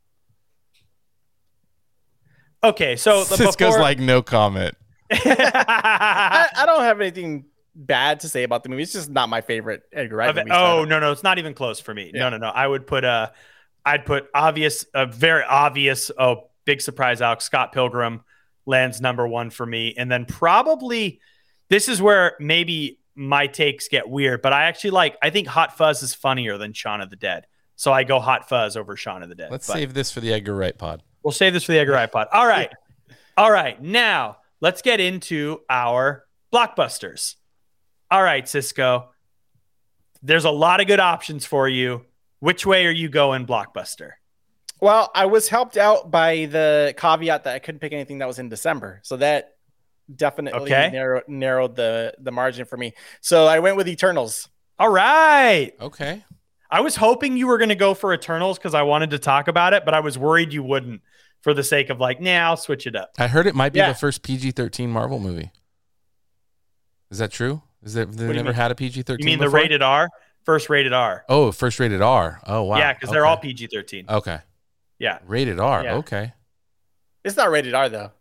Okay, so the Cisco's before... like, no comment. I, I don't have anything bad to say about the movie. It's just not my favorite Edgar Wright movie. Oh, no, no, it's not even close for me. Yeah. No, no, no. I would put a, I'd put obvious, a very obvious, oh, big surprise, Alex, Scott Pilgrim lands number one for me. And then probably, this is where maybe my takes get weird, but I actually like, I think Hot Fuzz is funnier than Shaun of the Dead. So I go Hot Fuzz over Shaun of the Dead. Let's but save this for the Edgar Wright pod. We'll save this for the Edgar Wright pod. All right. All right. Now let's get into our blockbusters. All right, Cisco. There's a lot of good options for you. Which way are you going, blockbuster? Well, I was helped out by the caveat that I couldn't pick anything that was in December. So that definitely okay. narrow, narrowed the, the margin for me. So I went with Eternals. All right. Okay. I was hoping you were going to go for Eternals because I wanted to talk about it, but I was worried you wouldn't for the sake of like, nah, I'll switch it up. I heard it might be Yeah. the first P G thirteen Marvel movie. Is that true? Is that they you never mean? had a P G thirteen? You mean before? the rated R? First rated R. Oh, first rated R. Oh, wow. Yeah, because okay. they're all P G thirteen. Okay. Yeah. Rated R. Yeah. Okay. It's not rated R, though.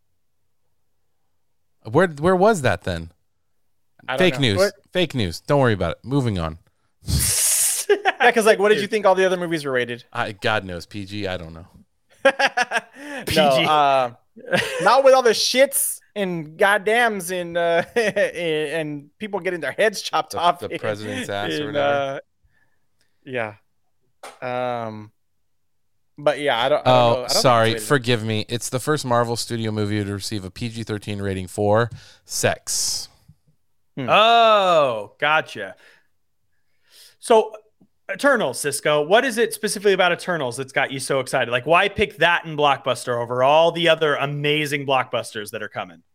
Where where was that then? I don't Fake know. news. What? Fake news. Don't worry about it. Moving on. Yeah, because like, what did you think all the other movies were rated? I, God knows. P G. I don't know. P G. No, uh, not with all the shits and goddams and uh, and people getting their heads chopped The, off. the president's ass or in, whatever. uh, yeah. Um. But yeah, I don't. I don't know. I Oh, don't think sorry. it's rated. Forgive me. It's the first Marvel Studio movie to receive a P G thirteen rating for sex. Oh, gotcha. So, Eternals, Cisco, what is it specifically about Eternals that's got you so excited? Like, why pick that in Blockbuster over all the other amazing blockbusters that are coming?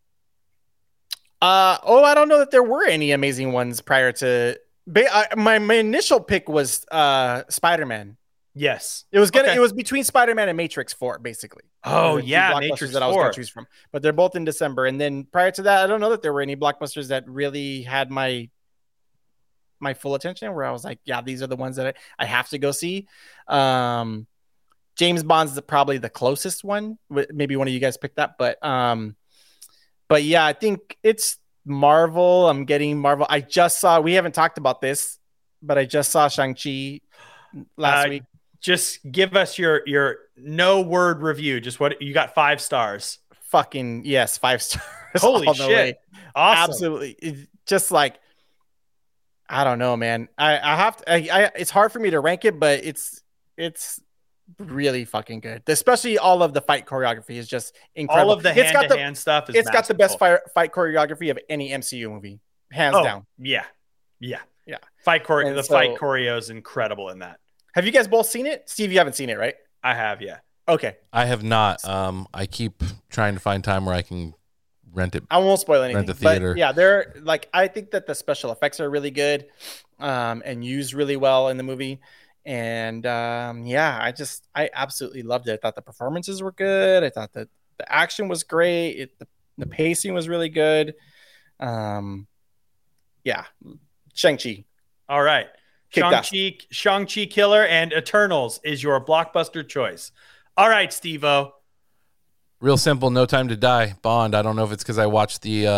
Uh oh, I don't know that there were any amazing ones prior to. Ba- I, my my initial pick was uh Spider-Man. Yes. It was gonna. Okay. It was between Spider-Man and Matrix Four, basically. Oh, Were the two yeah, blockbusters Matrix that I was gonna four. choose from, but they're both in December. And then prior to that, I don't know that there were any blockbusters that really had my my full attention. Where I was like, yeah, these are the ones that I, I have to go see. Um, James Bond's the, probably the closest one. Maybe one of you guys picked that, but um, but yeah, I think it's Marvel. I'm getting Marvel. I just saw. We haven't talked about this, but I just saw Shang-Chi last Uh, week. Just give us your your no word review. Just what you got, five stars. Fucking yes, five stars. Holy all the shit. way. Awesome. Absolutely. It's just like, I don't know, man. I, I have to, I, I, it's hard for me to rank it, but it's, it's really fucking good. Especially all of the fight choreography is just incredible. All of the It's got hand to hand stuff is It's got the best masterful. fight, fight choreography of any M C U movie, hands Oh, down. yeah. Yeah. Yeah. Fight chore- And the so- fight choreo is incredible in that. Have you guys both seen it? Steve, you haven't seen it, right? I have, yeah. Okay. I have not. Um, I keep trying to find time where I can rent it. I won't spoil anything. the theater. But yeah, they're like, I think that the special effects are really good um, and used really well in the movie. And um, yeah, I just, I absolutely loved it. I thought the performances were good. I thought that the action was great. It, the, the pacing was really good. Um, yeah. Shang-Chi. All right. Kicked ass. Shang-Chi, Shang-Chi Killer and Eternals is your blockbuster choice. All right, Steve-O. Real simple. No Time to Die. Bond. I don't know if it's because I watched the uh,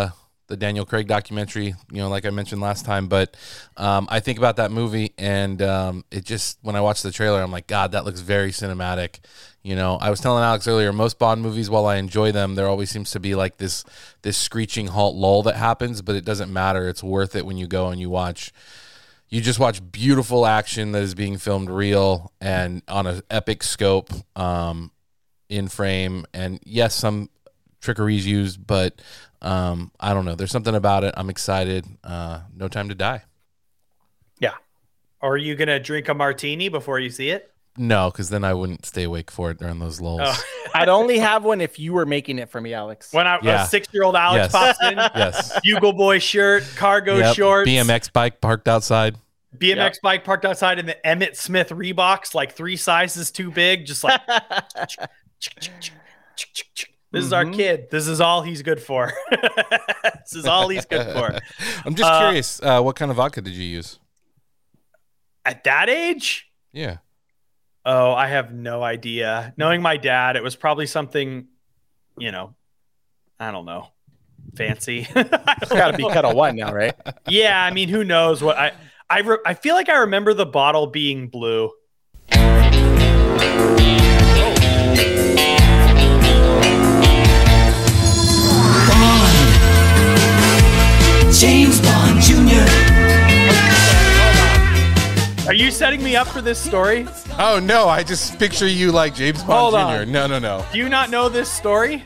the Daniel Craig documentary, you know, like I mentioned last time. But um, I think about that movie, and um, it just, when I watch the trailer, I'm like, God, that looks very cinematic. You know, I was telling Alex earlier, most Bond movies, while I enjoy them, there always seems to be like this this screeching halt lull that happens, but it doesn't matter. It's worth it when you go and you watch. You just watch beautiful action that is being filmed real and on an epic scope, um, in frame. And yes, some trickeries used, but um, I don't know. There's something about it. I'm excited. Uh, No Time to Die. Yeah. Are you going to drink a martini before you see it? No, because then I wouldn't stay awake for it during those lulls. Oh. I'd only have one if you were making it for me, Alex. When I, Yeah. a six-year-old Alex Yes. pops in, Yes. Bugle Boy shirt, cargo Yep. shorts, B M X bike parked outside. B M X bike parked outside in the Emmett Smith Reeboks, like three sizes too big, just like this is our Mhm. kid. This is all he's good for. This is all he's good for. I'm just Uh, curious, uh, what kind of vodka did you use? At that age? Yeah. Oh, I have no idea. Knowing my dad, it was probably something, you know, I don't know, fancy. I don't It's got to be know. Kettle One now, right? Yeah, I mean, who knows what I I re- I feel like I remember the bottle being blue. James Bond Junior Are you setting me up for this story? Oh, no, I just picture you like James Bond Hold Junior on. No, no, no. Do you not know this story?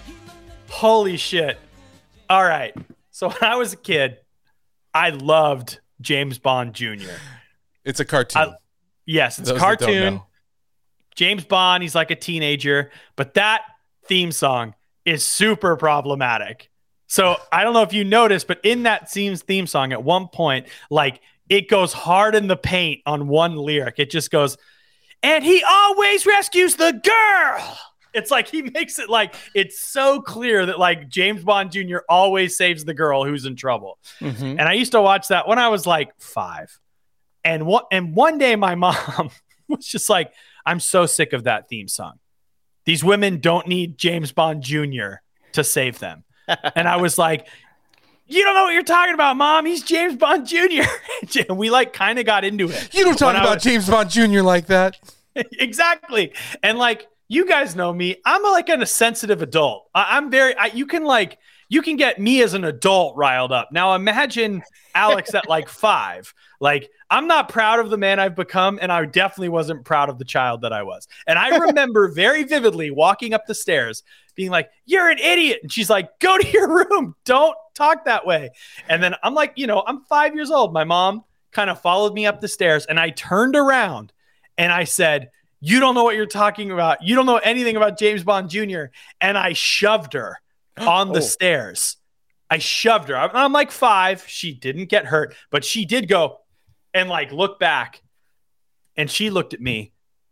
Holy shit. All right. So when I was a kid, I loved James Bond Junior It's a cartoon. I- Yes, it's a Those that don't cartoon. know. James Bond, he's like a teenager, but that theme song is super problematic. So I don't know if you noticed, but in that Seams theme song, at one point, like it goes hard in the paint on one lyric. It just goes, and he always rescues the girl. It's like he makes it like it's so clear that like James Bond Junior always saves the girl who's in trouble. Mhm. And I used to watch that when I was like five. And one and one day my mom was just like, I'm so sick of that theme song. These women don't need James Bond Junior to save them. And I was like, you don't know what you're talking about, Mom. He's James Bond Junior And we like kind of got into it. You don't talk When I about was- James Bond Junior like that. Exactly. And like, you guys know me. I'm a, like an, a sensitive adult. I, I'm very, I, you can like, you can get me as an adult riled up. Now imagine Alex at like five. Like, I'm not proud of the man I've become, and I definitely wasn't proud of the child that I was. And I remember very vividly walking up the stairs being like, you're an idiot. And she's like, go to your room. Don't talk that way. And then I'm like, you know, I'm five years old. My mom kind of followed me up the stairs, and I turned around and I said, you don't know what you're talking about. You don't know anything about James Bond Junior And I shoved her on the Oh. stairs. I shoved her. I'm, I'm like five. She didn't get hurt, but she did go and like look back. And she looked at me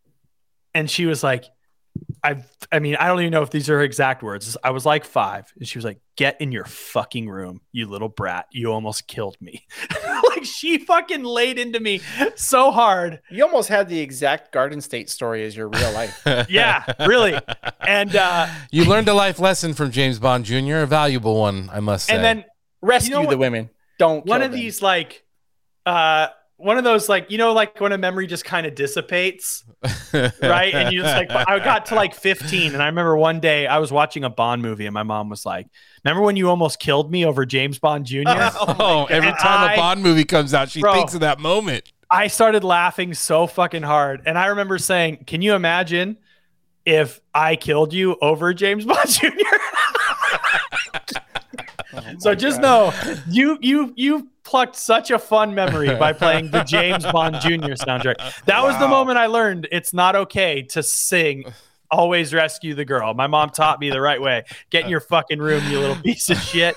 and she was like, I I mean, I don't even know if these are her exact words. I was like five. And she was like, get in your fucking room, you little brat. You almost killed me. Like she fucking laid into me so hard. You almost had the exact Garden State story as your real life. Yeah, really. And uh You learned a life lesson from James Bond Junior, a valuable one, I must say. and then Rescue You know the what? women. Don't one kill of them. these like uh one of those like, you know, like when a memory just kind of dissipates, right? And you just like, I got to like fifteen, and I remember one day I was watching a Bond movie, and my mom was like, remember when you almost killed me over James Bond Junior? Oh, every And time a I- Bond movie comes out, she Bro. thinks of that moment. I started laughing so fucking hard. And I remember saying, can you imagine if I killed you over James Bond Junior? So just know you you you plucked such a fun memory by playing the James Bond Junior soundtrack. That was the Wow. moment I learned it's not okay to sing Always Rescue the Girl. My mom taught me the right way. Get in your fucking room, you little piece of shit.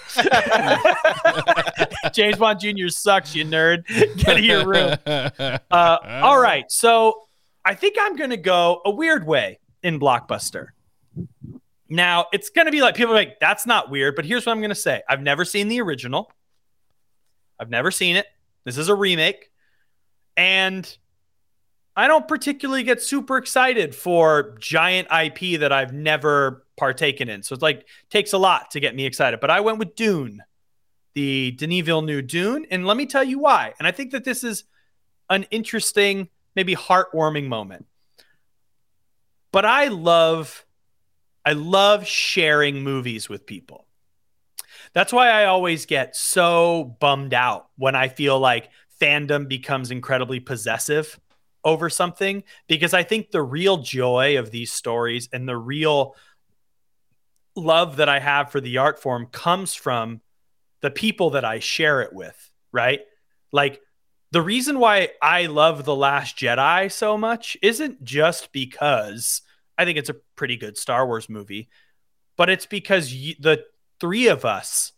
James Bond Junior sucks, you nerd. Get in your room. Uh, all right. So I think I'm going to go a weird way in Blockbuster. Now, it's going to be like people are like, that's not weird. But here's what I'm going to say. I've never seen the original. I've never seen it. This is a remake. And I don't particularly get super excited for giant I P that I've never partaken in. So it's like, takes a lot to get me excited. But I went with Dune. the Denis Villeneuve Dune. And let me tell you why. And I think that this is an interesting, maybe heartwarming moment. But I love, I love sharing movies with people. That's why I always get so bummed out when I feel like fandom becomes incredibly possessive over something, because I think the real joy of these stories and the real love that I have for the art form comes from the people that I share it with, right? Like, the reason why I love The Last Jedi so much isn't just because I think it's a pretty good Star Wars movie, but it's because y- the three of us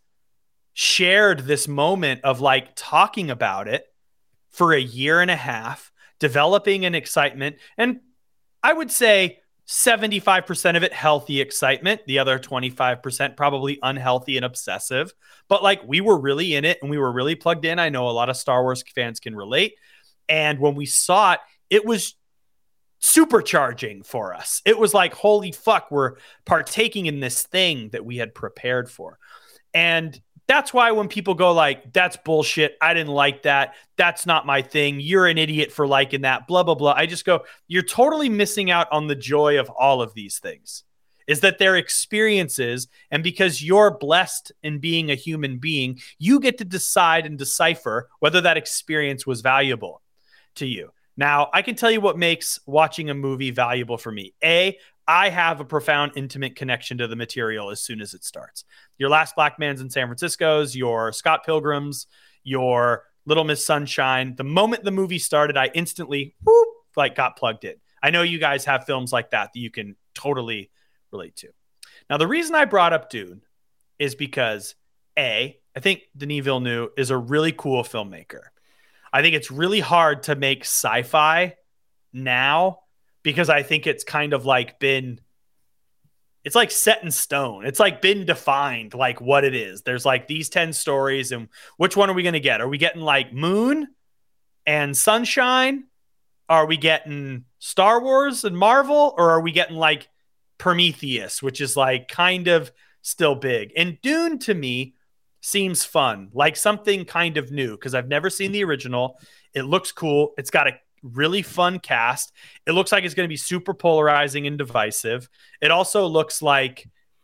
shared this moment of like talking about it for a year and a half, developing an excitement. And I would say seventy-five percent of it healthy excitement, the other twenty-five percent probably unhealthy and obsessive. But like, we were really in it and we were really plugged in. I know a lot of Star Wars fans can relate. And when we saw it, it was supercharging for us. It was like, holy fuck, we're partaking in this thing that we had prepared for. And that's why when people go like, that's bullshit, I didn't like that, that's not my thing, you're an idiot for liking that, blah, blah, blah. I just go, you're totally missing out on the joy of all of these things, is that they're experiences. And because you're blessed in being a human being, you get to decide and decipher whether that experience was valuable to you. Now, I can tell you what makes watching a movie valuable for me. A, I have a profound, intimate connection to the material as soon as it starts. Your Last Black Man's in San Francisco's, your Scott Pilgrim's, your Little Miss Sunshine. The moment the movie started, I instantly whoop, like got plugged in. I know you guys have films like that that you can totally relate to. Now, the reason I brought up Dune is because, A, I think Denis Villeneuve is a really cool filmmaker. I think it's really hard to make sci-fi now because I think it's kind of like been, it's like set in stone. It's like been defined like what it is. There's like these ten stories, and which one are we going to get? Are we getting like Moon and Sunshine? Are we getting Star Wars and Marvel? Or are we getting like Prometheus, which is like kind of still big? And Dune to me seems fun, like something kind of new, because I've never seen the original. It looks cool. It's got a really fun cast. It looks like it's going to be super polarizing and divisive. It also looks like,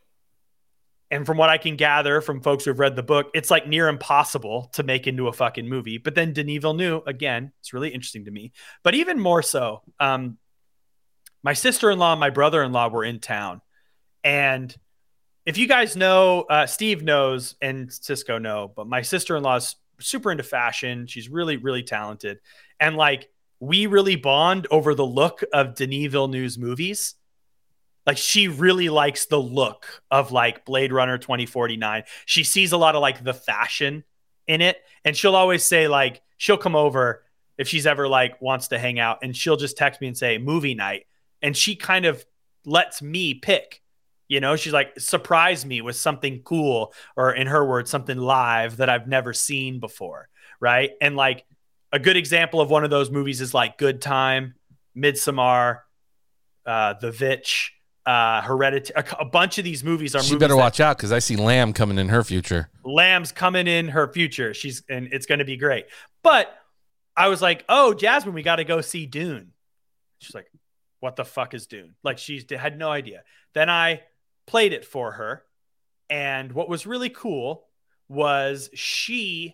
and from what I can gather from folks who've read the book, it's like near impossible to make into a fucking movie. But then Denis Villeneuve, again, it's really interesting to me. But even more so, um, my sister-in-law and my brother-in-law were in town, and if you guys know, uh, Steve knows and Cisco know, but my sister-in-law is super into fashion. She's really, really talented. And like, we really bond over the look of Denis Villeneuve's movies. Like, she really likes the look of like Blade Runner twenty forty-nine. She sees a lot of like the fashion in it. And she'll always say like, she'll come over if she's ever like wants to hang out, and she'll just text me and say movie night. And she kind of lets me pick. You know, she's like, surprise me with something cool, or in her words, something live that I've never seen before. Right. And like a good example of one of those movies is like Good Time, Midsommar, uh, The Vitch, uh, Hereditary. A, a bunch of these movies are She movies better that, watch out, because I see Lamb coming in her future. Lamb's coming in her future. She's, and it's going to be great. But I was like, oh, Jasmine, we got to go see Dune. She's like, what the fuck is Dune? Like, she had no idea. Then I played it for her, and what was really cool was she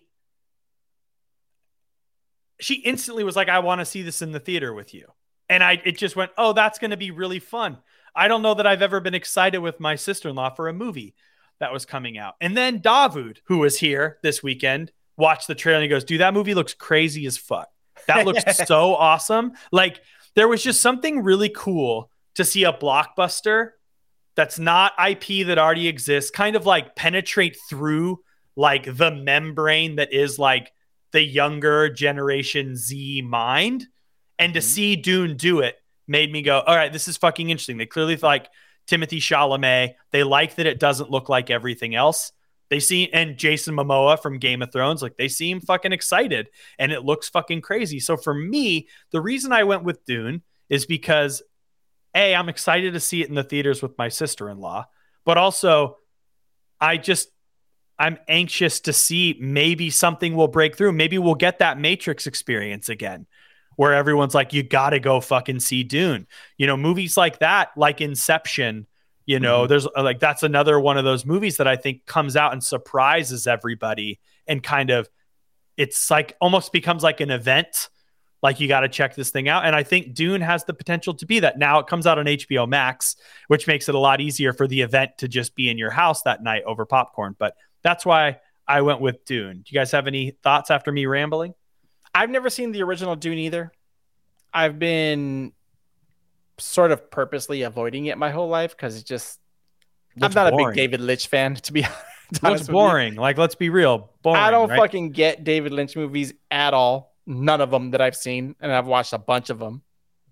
she instantly was like, I want to see this in the theater with you. And I it just went, oh, that's going to be really fun. I don't know that I've ever been excited with my sister-in-law for a movie that was coming out. And then Davud, who was here this weekend, watched the trailer and he goes, dude, that movie looks crazy as fuck. That looks so awesome. Like, there was just something really cool to see a blockbuster that's not I P that already exists, kind of like penetrate through like the membrane that is like the younger generation Z mind. And mm-hmm. to see Dune do it made me go, all right, this is fucking interesting. They clearly like Timothée Chalamet. They like that it doesn't look like everything else. They see, and Jason Momoa from Game of Thrones, like they seem fucking excited and it looks fucking crazy. So for me, the reason I went with Dune is because A, I'm excited to see it in the theaters with my sister-in-law, but also I just, I'm anxious to see maybe something will break through. Maybe we'll get that Matrix experience again, where everyone's like, you got to go fucking see Dune. You know, movies like that, like Inception, you know, mm-hmm. there's like, that's another one of those movies that I think comes out and surprises everybody and kind of, it's like almost becomes like an event. Like, you got to check this thing out. And I think Dune has the potential to be that. Now it comes out on H B O Max, which makes it a lot easier for the event to just be in your house that night over popcorn. But that's why I went with Dune. Do you guys have any thoughts after me rambling? I've never seen the original Dune either. I've been sort of purposely avoiding it my whole life because it's just, Looks I'm not boring. a big David Lynch fan, to be honest. Looks boring. Like, let's be real. Boring. I don't right? fucking get David Lynch movies at all. None of them that I've seen, and I've watched a bunch of them.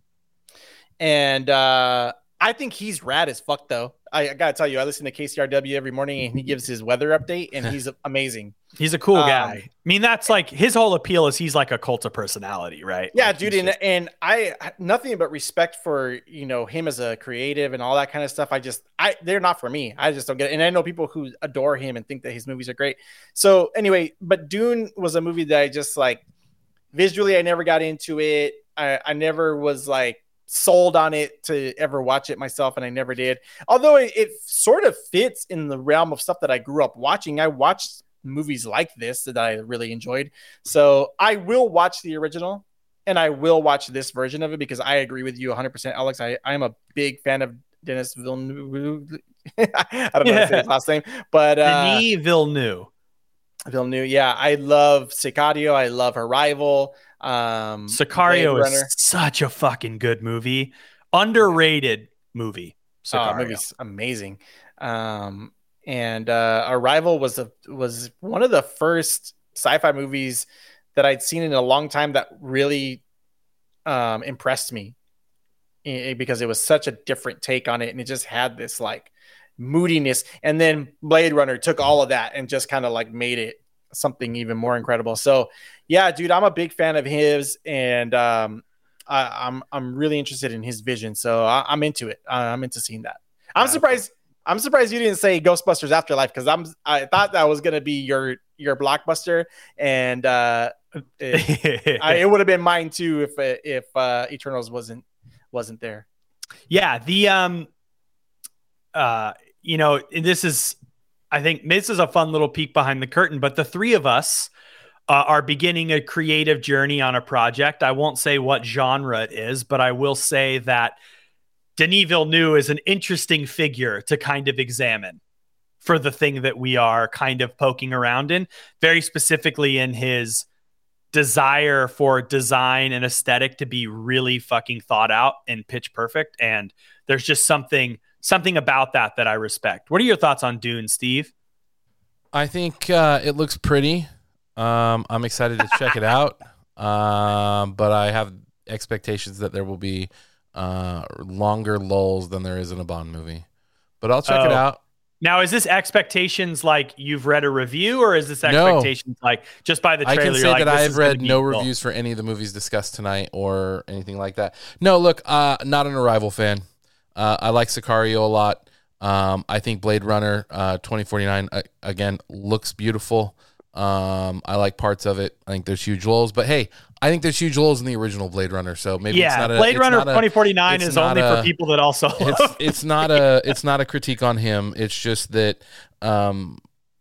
And uh, I think he's rad as fuck, though. I, I gotta tell you, I listen to K C R W every morning, and he gives his weather update, and he's amazing. He's a cool um, guy. I mean, that's like his whole appeal is he's like a cult of personality, right? Yeah, like dude, and, just... and I nothing but respect for, you know, him as a creative and all that kind of stuff. I just, I they're not for me. I just don't get it. And I know people who adore him and think that his movies are great. So anyway, but Dune was a movie that I just like visually. I never got into it. I, I never was like sold on it to ever watch it myself, and I never did. Although it, it sort of fits in the realm of stuff that I grew up watching. I watched movies like this that I really enjoyed. So I will watch the original, and I will watch this version of it because I agree with you one hundred percent, Alex. I, I am a big fan of Denis Villeneuve. I don't know yeah. how to say his last name, but uh, Denis Villeneuve. Villeneuve, yeah. I love Sicario. I love Arrival. Um, Sicario is such a fucking good movie. Underrated movie. Sicario. Oh, movie's amazing. Um, and uh, Arrival was a, was one of the first sci-fi movies that I'd seen in a long time that really um, impressed me it, because it was such a different take on it, and it just had this like moodiness. And then Blade Runner took all of that and just kind of like made it something even more incredible. So yeah, dude, I'm a big fan of his, and um, I, I'm I'm really interested in his vision. So I, I'm into it. I'm into seeing that. I'm surprised. I'm surprised you didn't say Ghostbusters Afterlife, because I'm I thought that was gonna be your your blockbuster, and uh, it, I, it would have been mine too if if uh, Eternals wasn't wasn't there. Yeah, the um, uh, you know, this is. I think this is a fun little peek behind the curtain, but the three of us uh, are beginning a creative journey on a project. I won't say what genre it is, but I will say that Denis Villeneuve is an interesting figure to kind of examine for the thing that we are kind of poking around in, very specifically in his desire for design and aesthetic to be really fucking thought out and pitch perfect. And there's just something Something about that that I respect. What are your thoughts on Dune, Steve? I think uh, it looks pretty. Um, I'm excited to check it out, um, but I have expectations that there will be uh, longer lulls than there is in a Bond movie. But I'll check oh. it out. Now, is this expectations like you've read a review, or is this expectations no. like just by the trailer? I can say like, that I've read no cool. reviews for any of the movies discussed tonight or anything like that. No, look, uh, not an Arrival fan. Uh, I like Sicario a lot. Um, I think Blade Runner uh, twenty forty-nine, uh, again, looks beautiful. Um, I like parts of it. I think there's huge lulls. But, hey, I think there's huge lulls in the original Blade Runner. So maybe yeah, it's not a... Blade Runner not twenty forty-nine a, is only a, for people that also it's, it's, not a, it's not a critique on him. It's just that um,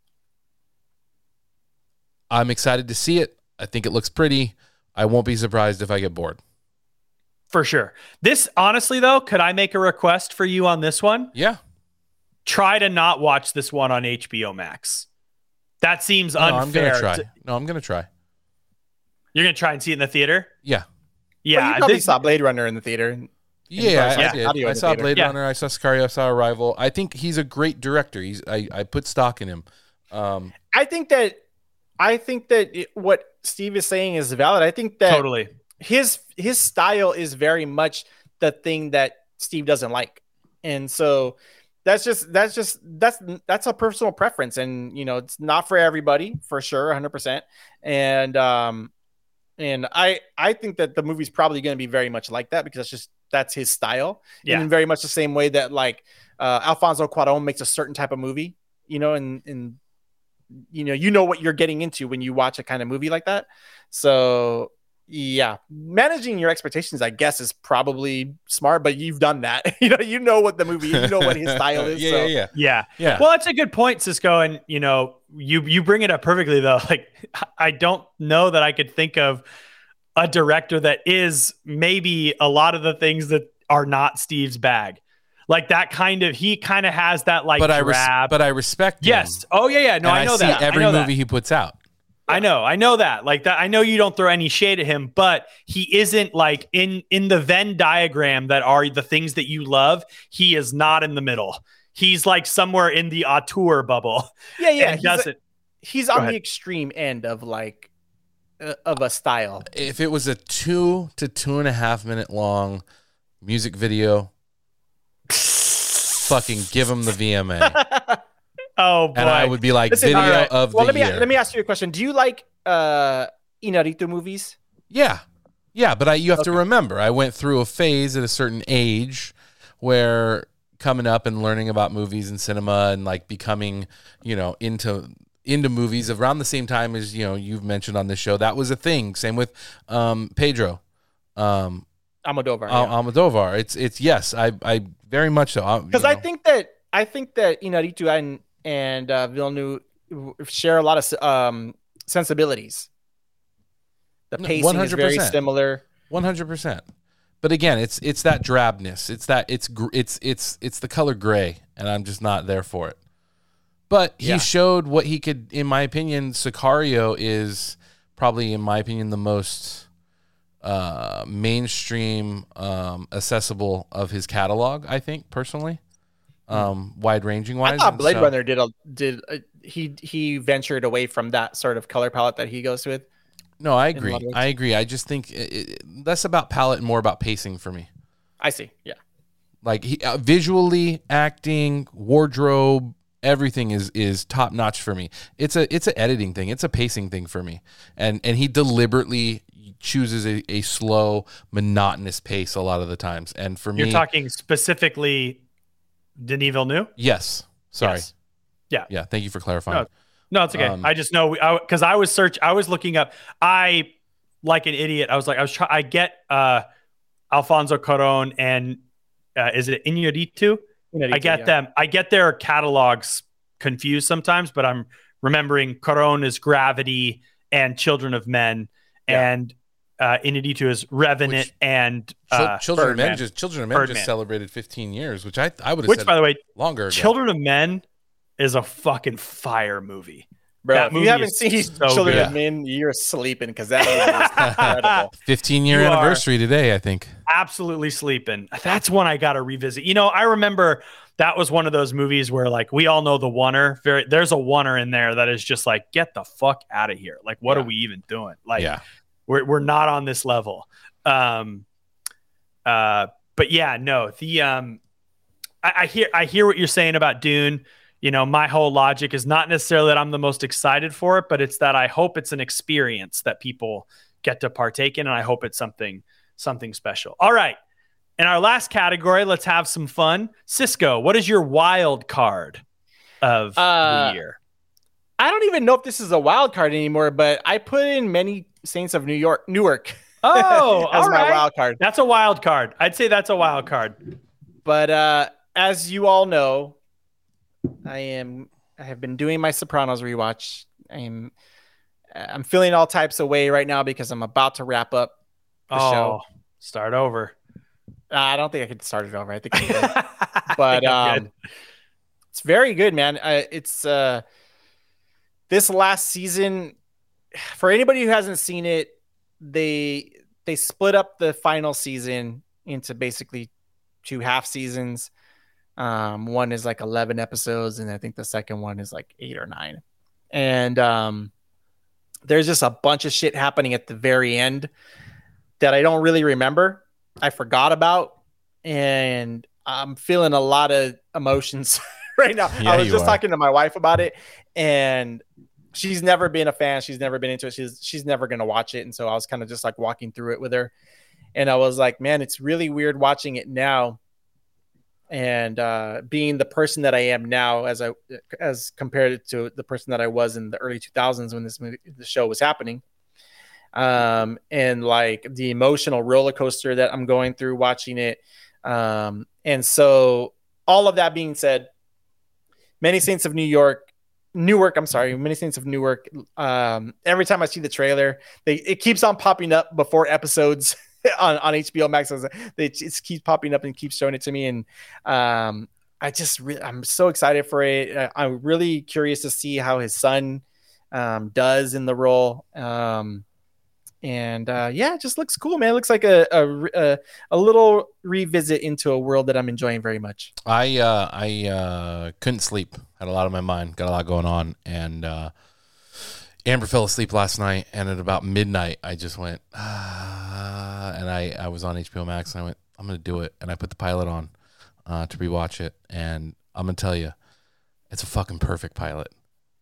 I'm excited to see it. I think it looks pretty. I won't be surprised if I get bored. For sure. This, honestly, though, could I make a request for you on this one? Yeah. Try to not watch this one on H B O Max. That seems no, unfair. I'm gonna try. To... No, I'm going to try. You're going to try and see it in the theater? Yeah. Yeah. Well, you probably this... saw Blade Runner in the theater. Yeah, I, yeah. I did. I saw Blade yeah. Runner. I saw Sicario. I saw Arrival. I think he's a great director. He's. I, I put stock in him. Um, I think that I think that it, what Steve is saying is valid. I think that totally. His his style is very much the thing that Steve doesn't like, and so that's just that's just that's that's a personal preference, and you know it's not for everybody for sure, one hundred percent. And um, and I I think that the movie's probably going to be very much like that because that's just that's his style, yeah. In very much the same way that like uh, Alfonso Cuarón makes a certain type of movie, you know, and and you know, you know what you're getting into when you watch a kind of movie like that. So yeah, managing your expectations, I guess, is probably smart, but you've done that. you know, you know what the movie, you know what his style is. yeah, so. yeah, yeah, yeah, yeah. Well, that's a good point, Cisco. And you know, you you bring it up perfectly though. Like, I don't know that I could think of a director that is maybe a lot of the things that are not Steve's bag. Like that kind of, he kind of has that like but I res- drab. but I respect. Yes. Him. Oh yeah, yeah. No, And I know see that. every I know movie that. he puts out. I know, I know that. Like that, I know you don't throw any shade at him, but he isn't like in in the Venn diagram that are the things that you love. He is not in the middle. He's like somewhere in the auteur bubble. Yeah, yeah. And He's, doesn't. a, he's Go on ahead. the extreme end of like uh, of a style. If it was a two to two and a half minute long music video, fucking give him the V M A. Oh boy. And I would be like, Listen, video all right. of well, the let me year. let me ask you a question. Do you like uh Inarritu movies? Yeah. Yeah, but I, you have to Okay. remember, I went through a phase at a certain age where coming up and learning about movies and cinema and like becoming, you know, into into movies around the same time as, you know, you've mentioned on this show. That was a thing. Same with um, Pedro. Um, Almodovar. Al- yeah. Almodovar. It's it's yes, I I very much so. Because I think that I think that Inarritu and and uh, Villeneuve share a lot of um, sensibilities. The No, pacing is very one hundred percent. similar. one hundred percent. But again, it's it's that drabness. It's that it's gr- it's it's it's the color gray, and I'm just not there for it. But he Yeah. showed what he could. In my opinion, Sicario is probably, in my opinion, the most uh, mainstream, um, accessible of his catalog. I think personally, um, wide ranging I wise. thought And Blade so- Runner did a did a, he he ventured away from that sort of color palette that he goes with. No, I in a agree. lot of ways. I agree. I just think it, it, less about palette and more about pacing for me. I see. Yeah. Like he, uh, visually, acting, wardrobe, everything is is top notch for me. It's a it's an editing thing. It's a pacing thing for me. And and he deliberately chooses a, a slow, monotonous pace a lot of the times. And for me, You're talking specifically Denis Villeneuve? yes. Sorry. Yes. Yeah. Yeah. Thank you for clarifying. No, No, it's okay. Um, I just know because I, I was search. I was looking up. I like an idiot. I was like, I was trying. I get uh, Alfonso Cuarón and uh, is it Iñárritu? I get yeah. them. I get their catalogs confused sometimes, but I'm remembering Cuarón is Gravity and Children of Men, Yeah. and uh, Iñárritu is Revenant Which- and Chil- uh, Children of Men Birdman. just Children of Men Birdman. just celebrated fifteen years, which I I would have Which, said by the way, longer ago. Children of Men is a fucking fire movie. Bro, That if movie you haven't is seen so Children good. of Men, you're sleeping because that movie is incredible. fifteen year You are- anniversary today, I think. Absolutely sleeping. That's one I got to revisit. You know, I remember that was one of those movies where like we all know the oneer. Very, there's a oneer in there that is just like, get the fuck out of here. Like, what Yeah. are we even doing? Like, Yeah. we're we're not on this level. Um, uh, but yeah, no, the um, I, I hear I hear what you're saying about Dune. You know, my whole logic is not necessarily that I'm the most excited for it, but it's that I hope it's an experience that people get to partake in, and I hope it's something something special. All right. In our last category, let's have some fun. Cisco, what is your wild card of Uh, the year? I don't even know if this is a wild card anymore, but I put in Many Saints of New York, Newark Oh, as all my right. wild card. That's a wild card. I'd say that's a wild card. But uh, as you all know, I am I have been doing my Sopranos rewatch. I'm I'm feeling all types of way right now because I'm about to wrap up the oh, show. start over. Uh, I don't think I could start it over. I think I'm good. I but think I'm good. um, it's very good, man. Uh, it's uh, this last season. For anybody who hasn't seen it, they they split up the final season into basically two half seasons. Um, one is like eleven episodes, and I think the second one is like eight or nine. And um, there's just a bunch of shit happening at the very end that I don't really remember. I forgot about, and I'm feeling a lot of emotions right now. Yeah, I was you just are. talking to my wife about it, and she's never been a fan. She's never been into it. She's she's never gonna watch it, and so I was kind of just like walking through it with her, and I was like, man, it's really weird watching it now, and uh, being the person that I am now, as I as compared to the person that I was in the early two thousands when this movie, the show was happening, um, and like the emotional roller coaster that I'm going through watching it, um, and so all of that being said, Many Saints of New York. Newark, I'm sorry, Many Saints of Newark. Um, every time I see the trailer, they it keeps on popping up before episodes on, on H B O Max. They it just keeps popping up and keeps showing it to me, and um, I just re- I'm so excited for it. I, I'm really curious to see how his son um, does in the role. Um, and uh, yeah, it just looks cool, man. It looks like a, a a a little revisit into a world that I'm enjoying very much. I uh, I uh, couldn't sleep. Had a lot on my mind. Got a lot going on, and uh, Amber fell asleep last night. And at about midnight, I just went, ah, and I I was on H B O Max, and I went, I'm gonna do it, and I put the pilot on uh, to rewatch it, and I'm gonna tell you, it's a fucking perfect pilot.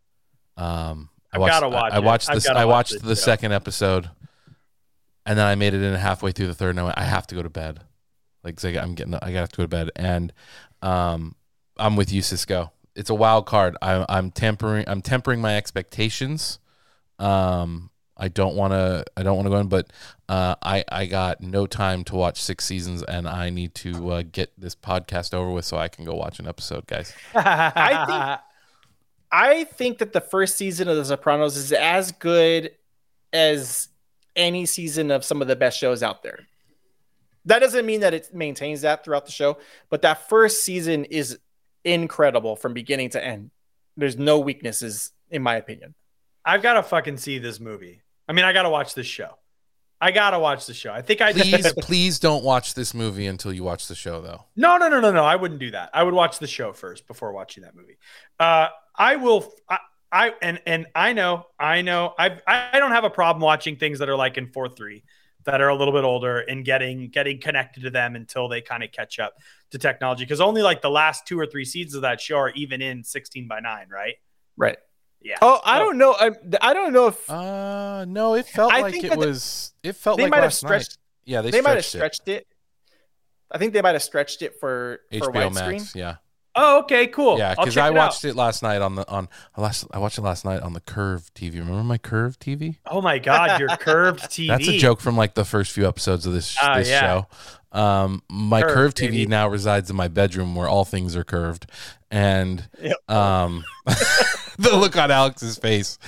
Um, I I've watched, gotta watch I, I watched it. this. I've gotta I watch watched it, the yeah. second episode. And then I made it in halfway through the third, and I went, I have to go to bed. Like, 'cause I, I'm getting, I got to go to bed. And um, I'm with you, Cisco. It's a wild card. I, I'm tempering, I'm tempering my expectations. Um, I don't want to, I don't want to go in, but uh, I, I got no time to watch six seasons, and I need to uh, get this podcast over with so I can go watch an episode, guys. I think I think that the first season of The Sopranos is as good as any season of some of the best shows out there. That doesn't mean that it maintains that throughout the show, but that first season is incredible from beginning to end. There's no weaknesses, in my opinion. I've got to fucking see this movie. I mean, I got to watch this show. I got to watch the show. I think I Please, please don't watch this movie until you watch the show, though. No, no, no, no, no. I wouldn't do that. I would watch the show first before watching that movie. Uh, I will. I, I and and I know, I know. I I don't have a problem watching things that are like in four three, that are a little bit older, and getting getting connected to them until they kind of catch up to technology. Because only like the last two or three seasons of that show are even in sixteen by nine, right? Right. Yeah. Oh, I So- don't know. I, I don't know if Uh, no, it felt I like think it that the- was. It felt they like might have last stretched. night. Yeah, they, They, might have stretched stretched it. I think they might have stretched it for it. for H B O widescreen. Max. Yeah, Oh, okay, cool. yeah. I'll Because check I it watched out. it last night on the on. I last I watched it last night on the Curve T V. Remember my Curve T V? Oh my God, your curved T V. That's a joke from like the first few episodes of this Ah, this yeah. show. Um, my Curved, Curve T V baby. now resides in my bedroom where all things are curved, and Yep. um, the look on Alex's face.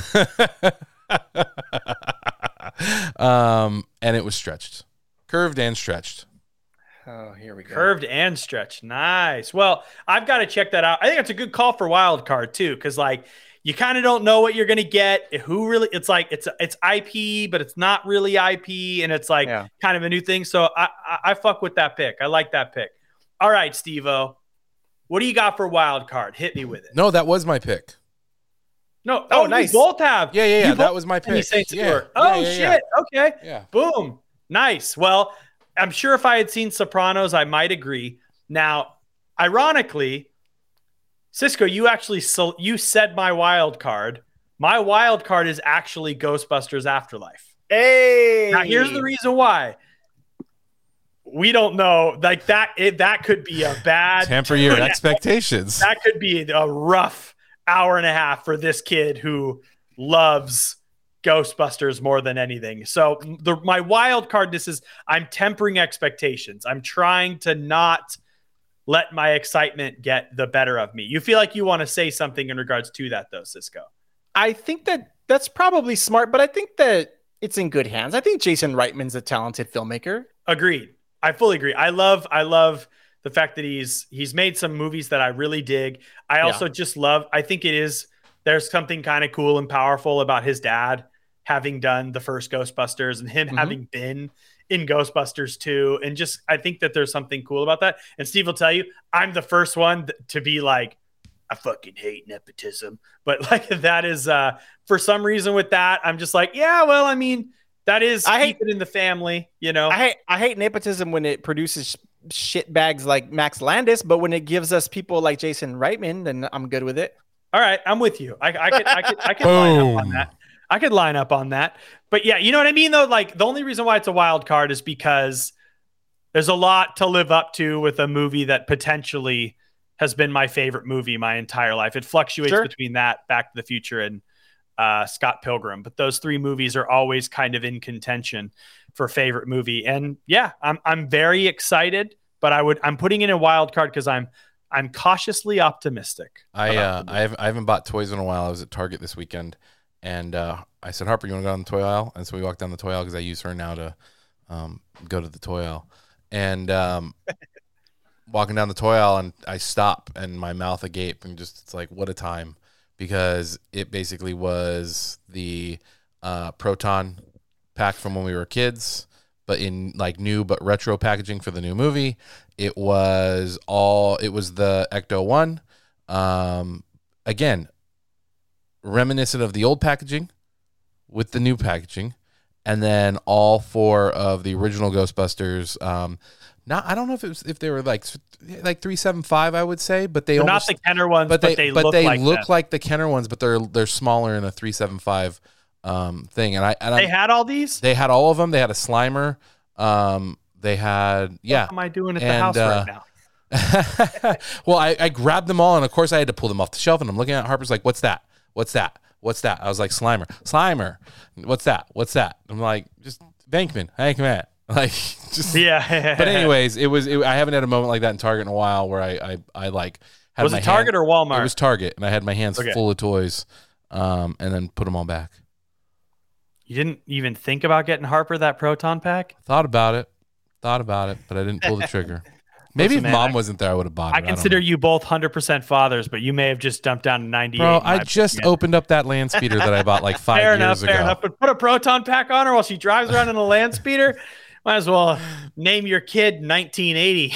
um, and it was stretched, curved and stretched. Oh, here we go. Curved and stretched. Nice. Well, I've got to check that out. I think it's a good call for wild card too, because like you kind of don't know what you're gonna get. Who really? It's like it's it's I P, but it's not really I P, and it's like Yeah. kind of a new thing. So I, I I fuck with that pick. I like that pick. All right, Steve-O, what do you got for wild card? Hit me with it. No, that was my pick. No. Oh, Oh, nice. We both have. Yeah, yeah, You yeah. both That was my have Many pick. Saints of Yeah. Newark. Yeah, Oh yeah, yeah. shit. Okay. Yeah. Boom. Nice. Well, I'm sure if I had seen Sopranos, I might agree. Now, ironically, Cisco, you actually so you said my wild card. My wild card is actually Ghostbusters Afterlife. Hey. Now, here's the reason why. We don't know. Like that, it, that could be a bad Temper your two and a- expectations. That could be a rough hour and a half for this kid who loves Ghostbusters more than anything. So the my wild cardness is I'm tempering expectations. I'm trying to not let my excitement get the better of me. You feel like you want to say something in regards to that though, Cisco. I think that that's probably smart, but I think that it's in good hands. I think Jason Reitman's a talented filmmaker. Agreed. I fully agree. I love I love the fact that he's he's made some movies that I really dig. I also just love I think it is there's something kind of cool and powerful about his dad having done the first Ghostbusters and him Mhm. having been in Ghostbusters too. And just, I think that there's something cool about that. And Steve will tell you, I'm the first one th- to be like, I fucking hate nepotism. But like, that is, uh, for some reason with that, I'm just like, yeah, well, I mean, that is, I keep hate- it in the family, you know? I hate I hate nepotism when it produces shit bags like Max Landis, but when it gives us people like Jason Reitman, then I'm good with it. All right, I'm with you. I, I could, I could, I could line up on Boom. that. I could line up on that. But yeah, you know what I mean though? Like the only reason why it's a wild card is because there's a lot to live up to with a movie that potentially has been my favorite movie my entire life. It fluctuates sure. between that, Back to the Future, and uh, Scott Pilgrim. But those three movies are always kind of in contention for favorite movie. And yeah, I'm I'm very excited, but I would I'm putting in a wild card because I'm I'm cautiously optimistic. I uh, I haven't I haven't bought toys in a while. I was at Target this weekend, and uh, I said, Harper, you want to go down the toy aisle? And so we walked down the toy aisle because I use her now to um, go to the toy aisle. And um, walking down the toy aisle, and I stop, and my mouth agape, and just it's like, what a time, because it basically was the uh, Proton pack from when we were kids, but in like new but retro packaging for the new movie. It was all it was the Ecto one, um, again, reminiscent of the old packaging with the new packaging. And then all four of the original Ghostbusters. Um, not, I don't know if it was, if they were like like three seven five, I would say, but they they're almost, not the Kenner ones, but they but they but look, they like, look like the Kenner ones, but they're they're smaller in a three seven five um, thing. And I and they I, had all these. They had all of them. They had a Slimer. Um, they had yeah. What am I doing at and, the house uh, right now? Well, I, I grabbed them all, and of course I had to pull them off the shelf. And I'm looking at Harper's like, "What's that? What's that? What's that?" I was like, "Slimer, Slimer. What's that? What's that?" I'm like, just. Bankman, Bankman, like just yeah. But anyways, it was. It, I haven't had a moment like that in Target in a while where I I, I like had was my it Target hand, or Walmart? It was Target, and I had my hands okay. full of toys, um, and then put them all back. You didn't even think about getting Harper that Proton pack? Thought about it, thought about it, but I didn't pull the trigger. Maybe Listen, if man, mom I, wasn't there, I would have bought it. I consider I you both one hundred percent fathers, but you may have just dumped down to ninety-eight. Bro, I just opinion. opened up that land speeder that I bought like five fair years enough, ago. Fair enough, but put a Proton pack on her while she drives around in a land speeder. Might as well name your kid nineteen eighty.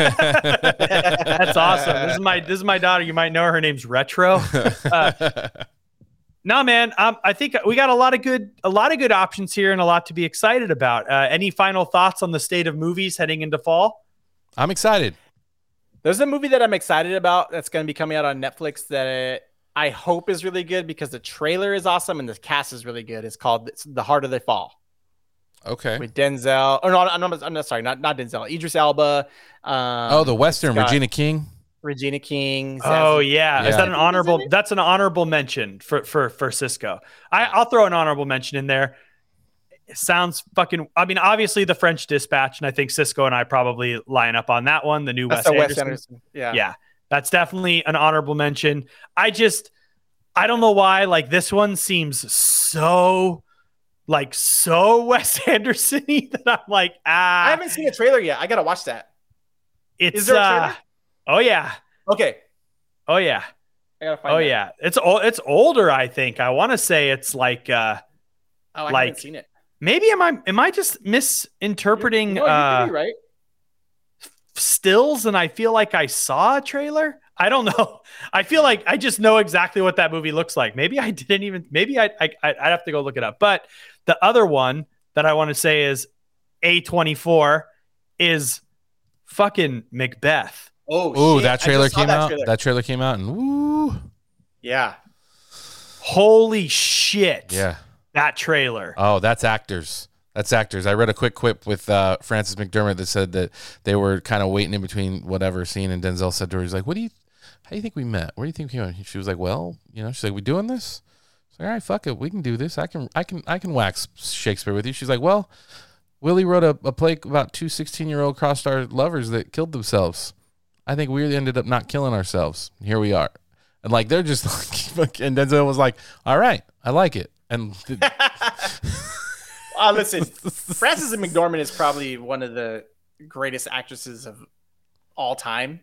That's awesome. This is my this is my daughter. You might know her. Her name's Retro. Uh, no, man. Um, I think we got a lot of good a lot of good options here and a lot to be excited about. Uh, any final thoughts on the state of movies heading into fall? I'm excited. There's a movie that I'm excited about that's going to be coming out on Netflix that I hope is really good because the trailer is awesome and the cast is really good. It's called it's The Harder They Fall. Okay. With Denzel. Oh, no, I'm not, I'm not sorry. Not, not Denzel. Idris Elba. Um, oh, the Western. Regina King. Regina King. Oh, yeah. yeah. Is that an honorable? That's an honorable mention for, for, for Cisco. I, I'll throw an honorable mention in there. It sounds fucking. I mean, obviously the French Dispatch, and I think Cisco and I probably line up on that one. The new Wes Anderson. Wes Anderson. Yeah, yeah, that's definitely an honorable mention. I just, I don't know why. Like this one seems so, like so Wes Anderson-y that I'm like, ah. I haven't seen a trailer yet. I gotta watch that. It's Is there a uh, trailer? Oh yeah. Okay. Oh yeah. I gotta find. Oh that. yeah. It's old. It's older. I think. I want to say it's like. uh Oh, I like, haven't seen it. Maybe am I am I just misinterpreting you know, uh, be right. stills and I feel like I saw a trailer? I don't know. I feel like I just know exactly what that movie looks like. Maybe I didn't even maybe I, I I'd have to go look it up. But the other one that I want to say is A twenty-four is fucking Macbeth. Oh, Ooh, that trailer came that out. Trailer. That trailer came out and woo. Yeah. Holy shit. Yeah. That trailer. Oh, that's actors. That's actors. I read a quick quip with uh, Frances McDermott that said that they were kind of waiting in between whatever scene, and Denzel said to her, he's like, what do you, how do you think we met? Where do you think we met? She was like, well, you know, she's like, we doing this? She's like, all right, fuck it. We can do this. I can, I can, I can wax Shakespeare with you. She's like, well, Willie wrote a, a play about two sixteen-year-old cross-star lovers that killed themselves. I think we ended up not killing ourselves. Here we are. And like, they're just like, and Denzel was like, all right, I like it. And uh, listen, Frances McDormand is probably one of the greatest actresses of all time.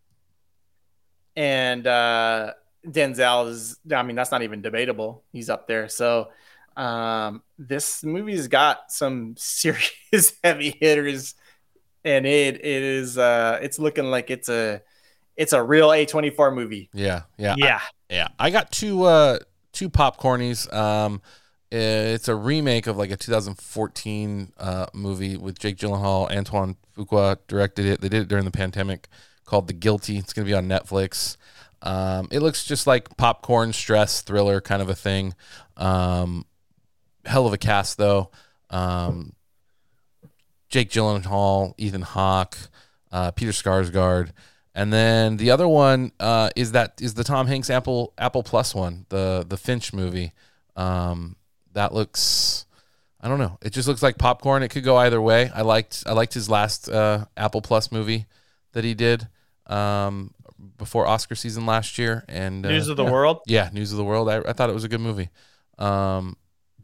And uh, Denzel is, I mean, that's not even debatable. He's up there. So um, this movie's got some serious heavy hitters, and it it is uh, it's looking like it's a it's a real A twenty-four movie. Yeah, yeah, yeah, I, yeah. I got two uh, two popcornies. Um, it's a remake of like a two thousand fourteen uh, movie with Jake Gyllenhaal. Antoine Fuqua directed it. They did it during the pandemic, called The Guilty. It's going to be on Netflix. Um, it looks just like popcorn stress thriller kind of a thing. Um, hell of a cast though. Um, Jake Gyllenhaal, Ethan Hawke, uh, Peter Skarsgård. And then the other one uh, is that is the Tom Hanks Apple Apple Plus one, the the Finch movie. Um, that looks, I don't know. It just looks like popcorn. It could go either way. I liked I liked his last uh, Apple Plus movie that he did um, before Oscar season last year. And uh, News of the yeah. World. Yeah, News of the World. I, I thought it was a good movie. Um,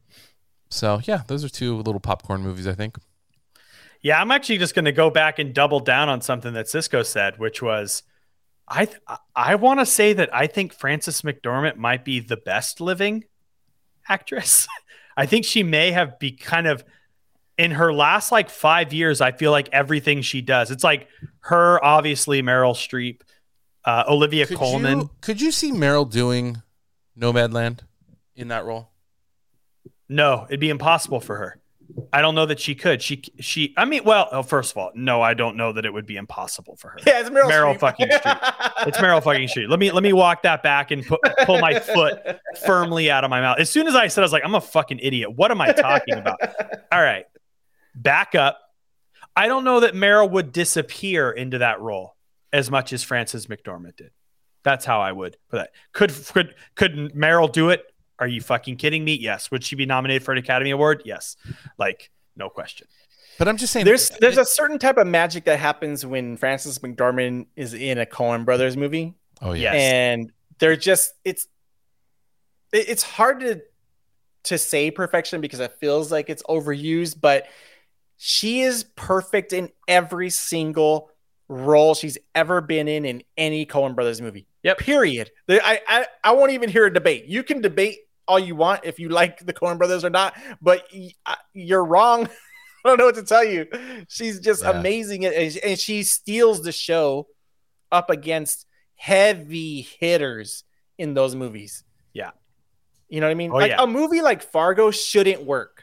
so yeah, those are two little popcorn movies, I think. Yeah, I'm actually just going to go back and double down on something that Cisco said, which was, I th- I want to say that I think Frances McDormand might be the best living actress. I think she may have be kind of in her last like five years. I feel like everything she does, it's like her, obviously Meryl Streep, uh, Olivia Could Colman. You, could you see Meryl doing Nomadland in that role? No, it'd be impossible for her. I don't know that she could. She, she, I mean, well, oh, first of all, no, I don't know that it would be impossible for her. Yeah, it's Meryl, Meryl Streep. fucking Streep. It's Meryl fucking Streep. Let me, let me walk that back and put, pull my foot firmly out of my mouth. As soon as I said, I was like, I'm a fucking idiot. What am I talking about? All right. Back up. I don't know that Meryl would disappear into that role as much as Frances McDormand did. That's how I would put that. Could, could, could Meryl do it? Are you fucking kidding me? Yes. Would she be nominated for an Academy Award? Yes. Like, no question. But I'm just saying, There's there's a certain type of magic that happens when Frances McDormand is in a Coen Brothers movie. oh yeah, Yes. And they're just it's it- it's hard to to say perfection because it feels like it's overused, but she is perfect in every single role she's ever been in in any Coen Brothers movie. Yep. Period. There- I, I I won't even hear a debate. You can debate all you want if you like the Coen Brothers or not, but y- I- you're wrong. I don't know what to tell you. She's just Yeah. amazing, at- and and she steals the show up against heavy hitters in those movies. Yeah. You know what I mean? Oh, like yeah. a movie like Fargo shouldn't work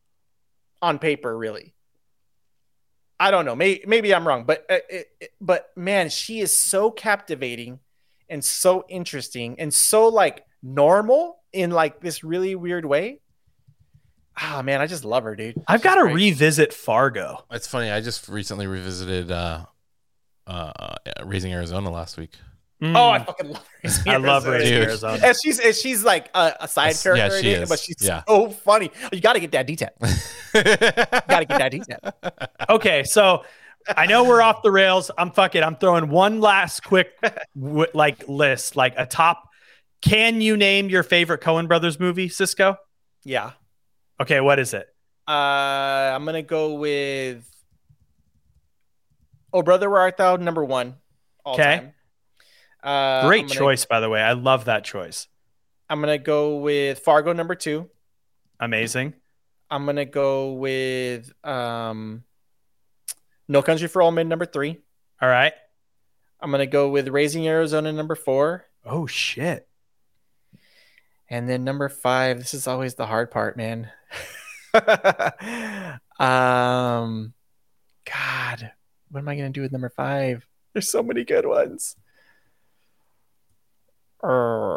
on paper, really. I don't know. Maybe, maybe I'm wrong, but uh, it, it- but man, she is so captivating and so interesting and so like normal in like this really weird way. Ah, man, I just love her, dude. I've She's got to great. revisit Fargo. it's funny. I just recently revisited uh, uh, Raising Arizona last week. Mm. Oh, I fucking love her. I love Raising Dude. Arizona. And she's and she's like a, a side Yes, character, yeah, she in it, is. but she's Yeah. so funny. You got to get that detail. Got to get that detail. Okay, so I know we're off the rails. I'm fucking. I'm throwing one last quick w- like list, like a top. Can you name your favorite Coen Brothers movie, Cisco? Yeah. Okay, what is it? Uh, I'm gonna go with Oh Brother Where Art Thou, number one. all Okay. time. Uh, Great I'm gonna, choice, by the way. I love that choice. I'm gonna go with Fargo number two. Amazing. I'm gonna go with um, No Country for Old Men number three. All right. I'm gonna go with Raising Arizona number four. Oh shit. And then number five, this is always the hard part, man. um, God, what am I going to do with number five? There's so many good ones. Uh,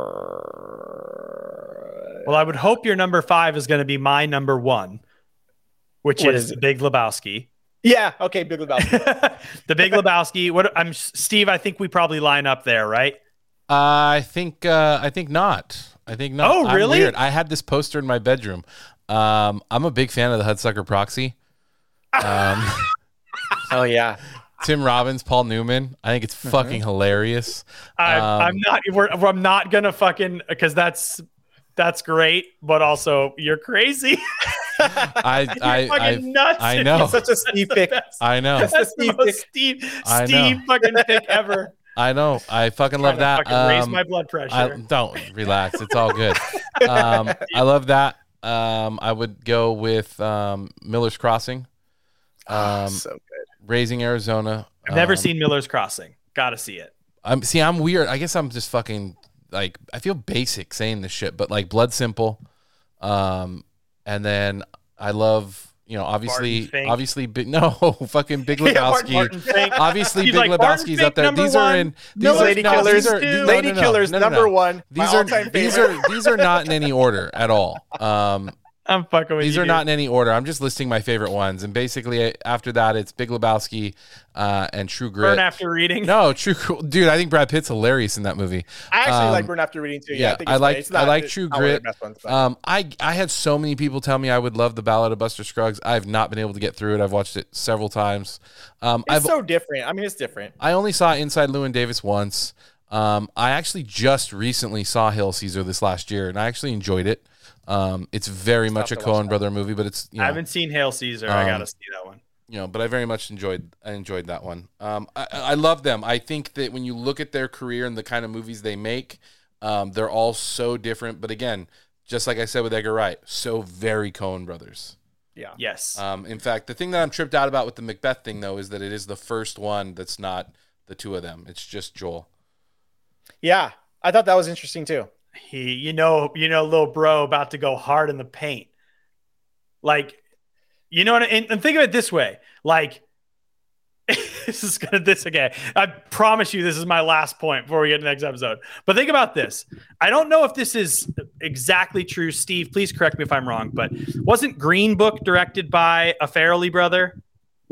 Well, I would hope your number five is going to be my number one, which What is, is The it? Big Lebowski. yeah, okay, Big Lebowski. The Big Lebowski. What I'm Steve. I think we probably line up there, right? Uh, I think uh, I think not. I think not. Oh, I'm really? weird. I had this poster in my bedroom. Um, I'm a big fan of the Hudsucker Proxy. Um, oh yeah, Tim Robbins, Paul Newman. I think it's fucking hilarious. I'm, Um, I'm not. We're, I'm not gonna fucking because that's that's great, but also you're crazy. I You're I fucking I, nuts. I know. such a Steve pick. I know. That's That's the the Steve most pick. Steve I know. Steve fucking pick ever. I know. I fucking love Trying to that. Fucking raise Um, my blood pressure. I, don't relax. It's all good. Um, I love that. Um, I would go with um, Miller's Crossing, um, so good. Raising Arizona. I've never Um, seen Miller's Crossing. Gotta see it. I'm see. I'm weird. I guess I'm just fucking like. I feel basic saying this shit, but like Blood Simple, um, and then I love. You know, obviously, Barton Fink. obviously, big no, fucking Big Yeah, Martin- Lebowski. Martin Fink. Obviously, He's Big like, Barton Lebowski's Fink, up there. number These are one. in these Miller's are, Lady no, Killers, these are, two. no, Lady no, no, Killers no, no, number no. one. These my are all-time these favorite. are these are not in any order at all. Um, I'm fucking with These you. are dude. not in any order. I'm just listing my favorite ones. And basically, after that, it's Big Lebowski uh, and True Grit. Burn After Reading. No, True Dude, I think Brad Pitt's hilarious in that movie. I actually Um, like Burn After Reading too. Yeah, Yeah, I, think I it's like funny. It's not, I like it's True not one of Grit. the best ones, but- Um, I I had so many people tell me I would love the Ballad of Buster Scruggs. I have not been able to get through it. I've watched it several times. Um, it's I've so different. I mean, it's different. I only saw Inside Llewyn Davis once. Um, I actually just recently saw Hail Caesar this last year, and I actually enjoyed it. Um, it's very It's much a tough to watch Coen that. brother movie, but it's you know, I haven't seen Hail Caesar. I Um, gotta see that one. you know, but I very much enjoyed I enjoyed that one. Um, I, I love them. I think that when you look at their career and the kind of movies they make, um, they're all so different. But again, just like I said with Edgar Wright, so very Coen brothers. Yeah. Yes. Um, in fact, the thing that I'm tripped out about with the Macbeth thing, though, is that it is the first one that's not the two of them. It's just Joel. Yeah. I thought that was interesting too. He, you know, you know, little bro about to go hard in the paint. Like, you know what? And, and think of it this way: like, this is gonna this again. I promise you, this is my last point before we get to the next episode. But think about this. I don't know if this is exactly true. Steve, please correct me if I'm wrong. But wasn't Green Book directed by a Farrelly brother?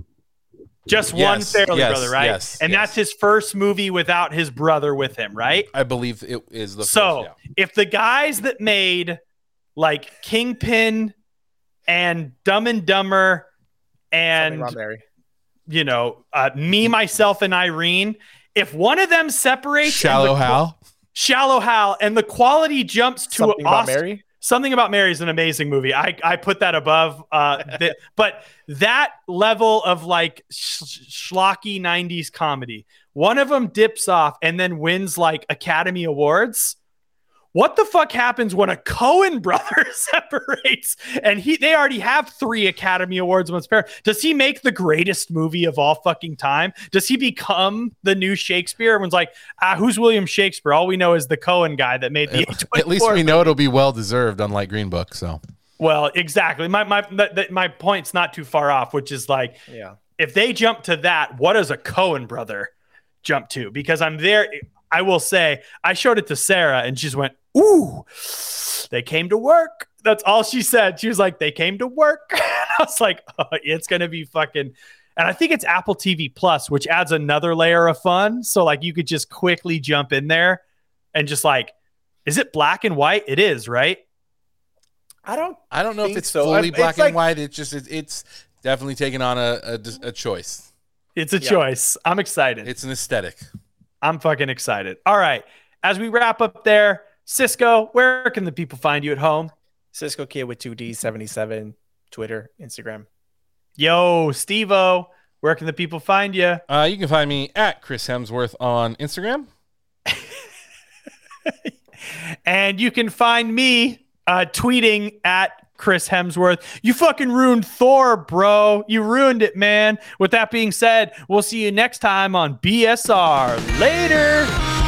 Just Yes, one Farrelly yes, brother, right? yes, and yes. that's his first movie without his brother with him, right? I believe it is the So first. Yeah. if the guys that made like Kingpin and Dumb and Dumber and Something Ron Barry. you know uh, Me, Myself, and Irene, if one of them separates, Shallow and the, Hal. Shallow Hal, and the quality jumps to Something about Oscar, Mary. Something About Mary is an amazing movie. I, I put that above. Uh, the, but that level of like sh- schlocky nineties comedy, one of them dips off and then wins like Academy Awards. What the fuck happens when a Coen brother separates and he they already have three Academy Awards once pair? Does he make the greatest movie of all fucking time? Does he become the new Shakespeare? Everyone's like, ah, who's William Shakespeare? All we know is the Coen guy that made the At least we know it'll be well deserved, unlike Green Book. So Well, exactly. My my th- th- my point's not too far off, which is like, Yeah. if they jump to that, what does a Coen brother jump to? Because I'm there. I will say, I showed it to Sarah and she just went, ooh, they came to work. That's all she said. She was like, they came to work. I was like, oh, it's going to be fucking. And I think it's Apple T V Plus, which adds another layer of fun. So like you could just quickly jump in there and just like, is it black and white? It is, right? I don't. I don't know if think it's so. fully It's black like- and white. It's just it, it's definitely taken on a, a, a choice. It's a Yeah. choice. I'm excited. It's an aesthetic. I'm fucking excited. All right. As we wrap up there, Cisco, where can the people find you at home? Cisco Kid with two D seventy-seven, Twitter, Instagram. Yo, Steve-O, where can the people find you? Uh, you can find me at Chris Hemsworth on Instagram. And you can find me uh, tweeting at Chris Hemsworth. You fucking ruined Thor, bro. You ruined it, man. With that being said, we'll see you next time on B S R. Later.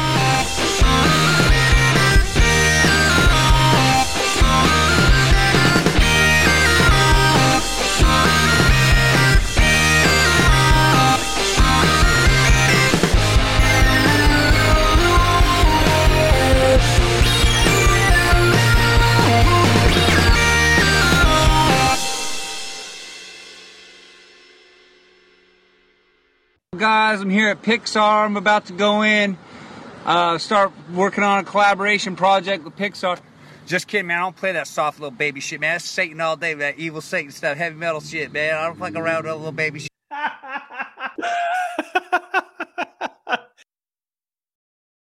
Guys, I'm here at Pixar. I'm about to go in, uh, start working on a collaboration project with Pixar. Just kidding, man. I don't play that soft little baby shit, man. That's Satan all day, that evil Satan stuff, heavy metal shit, man. I don't fuck around with that little baby shit.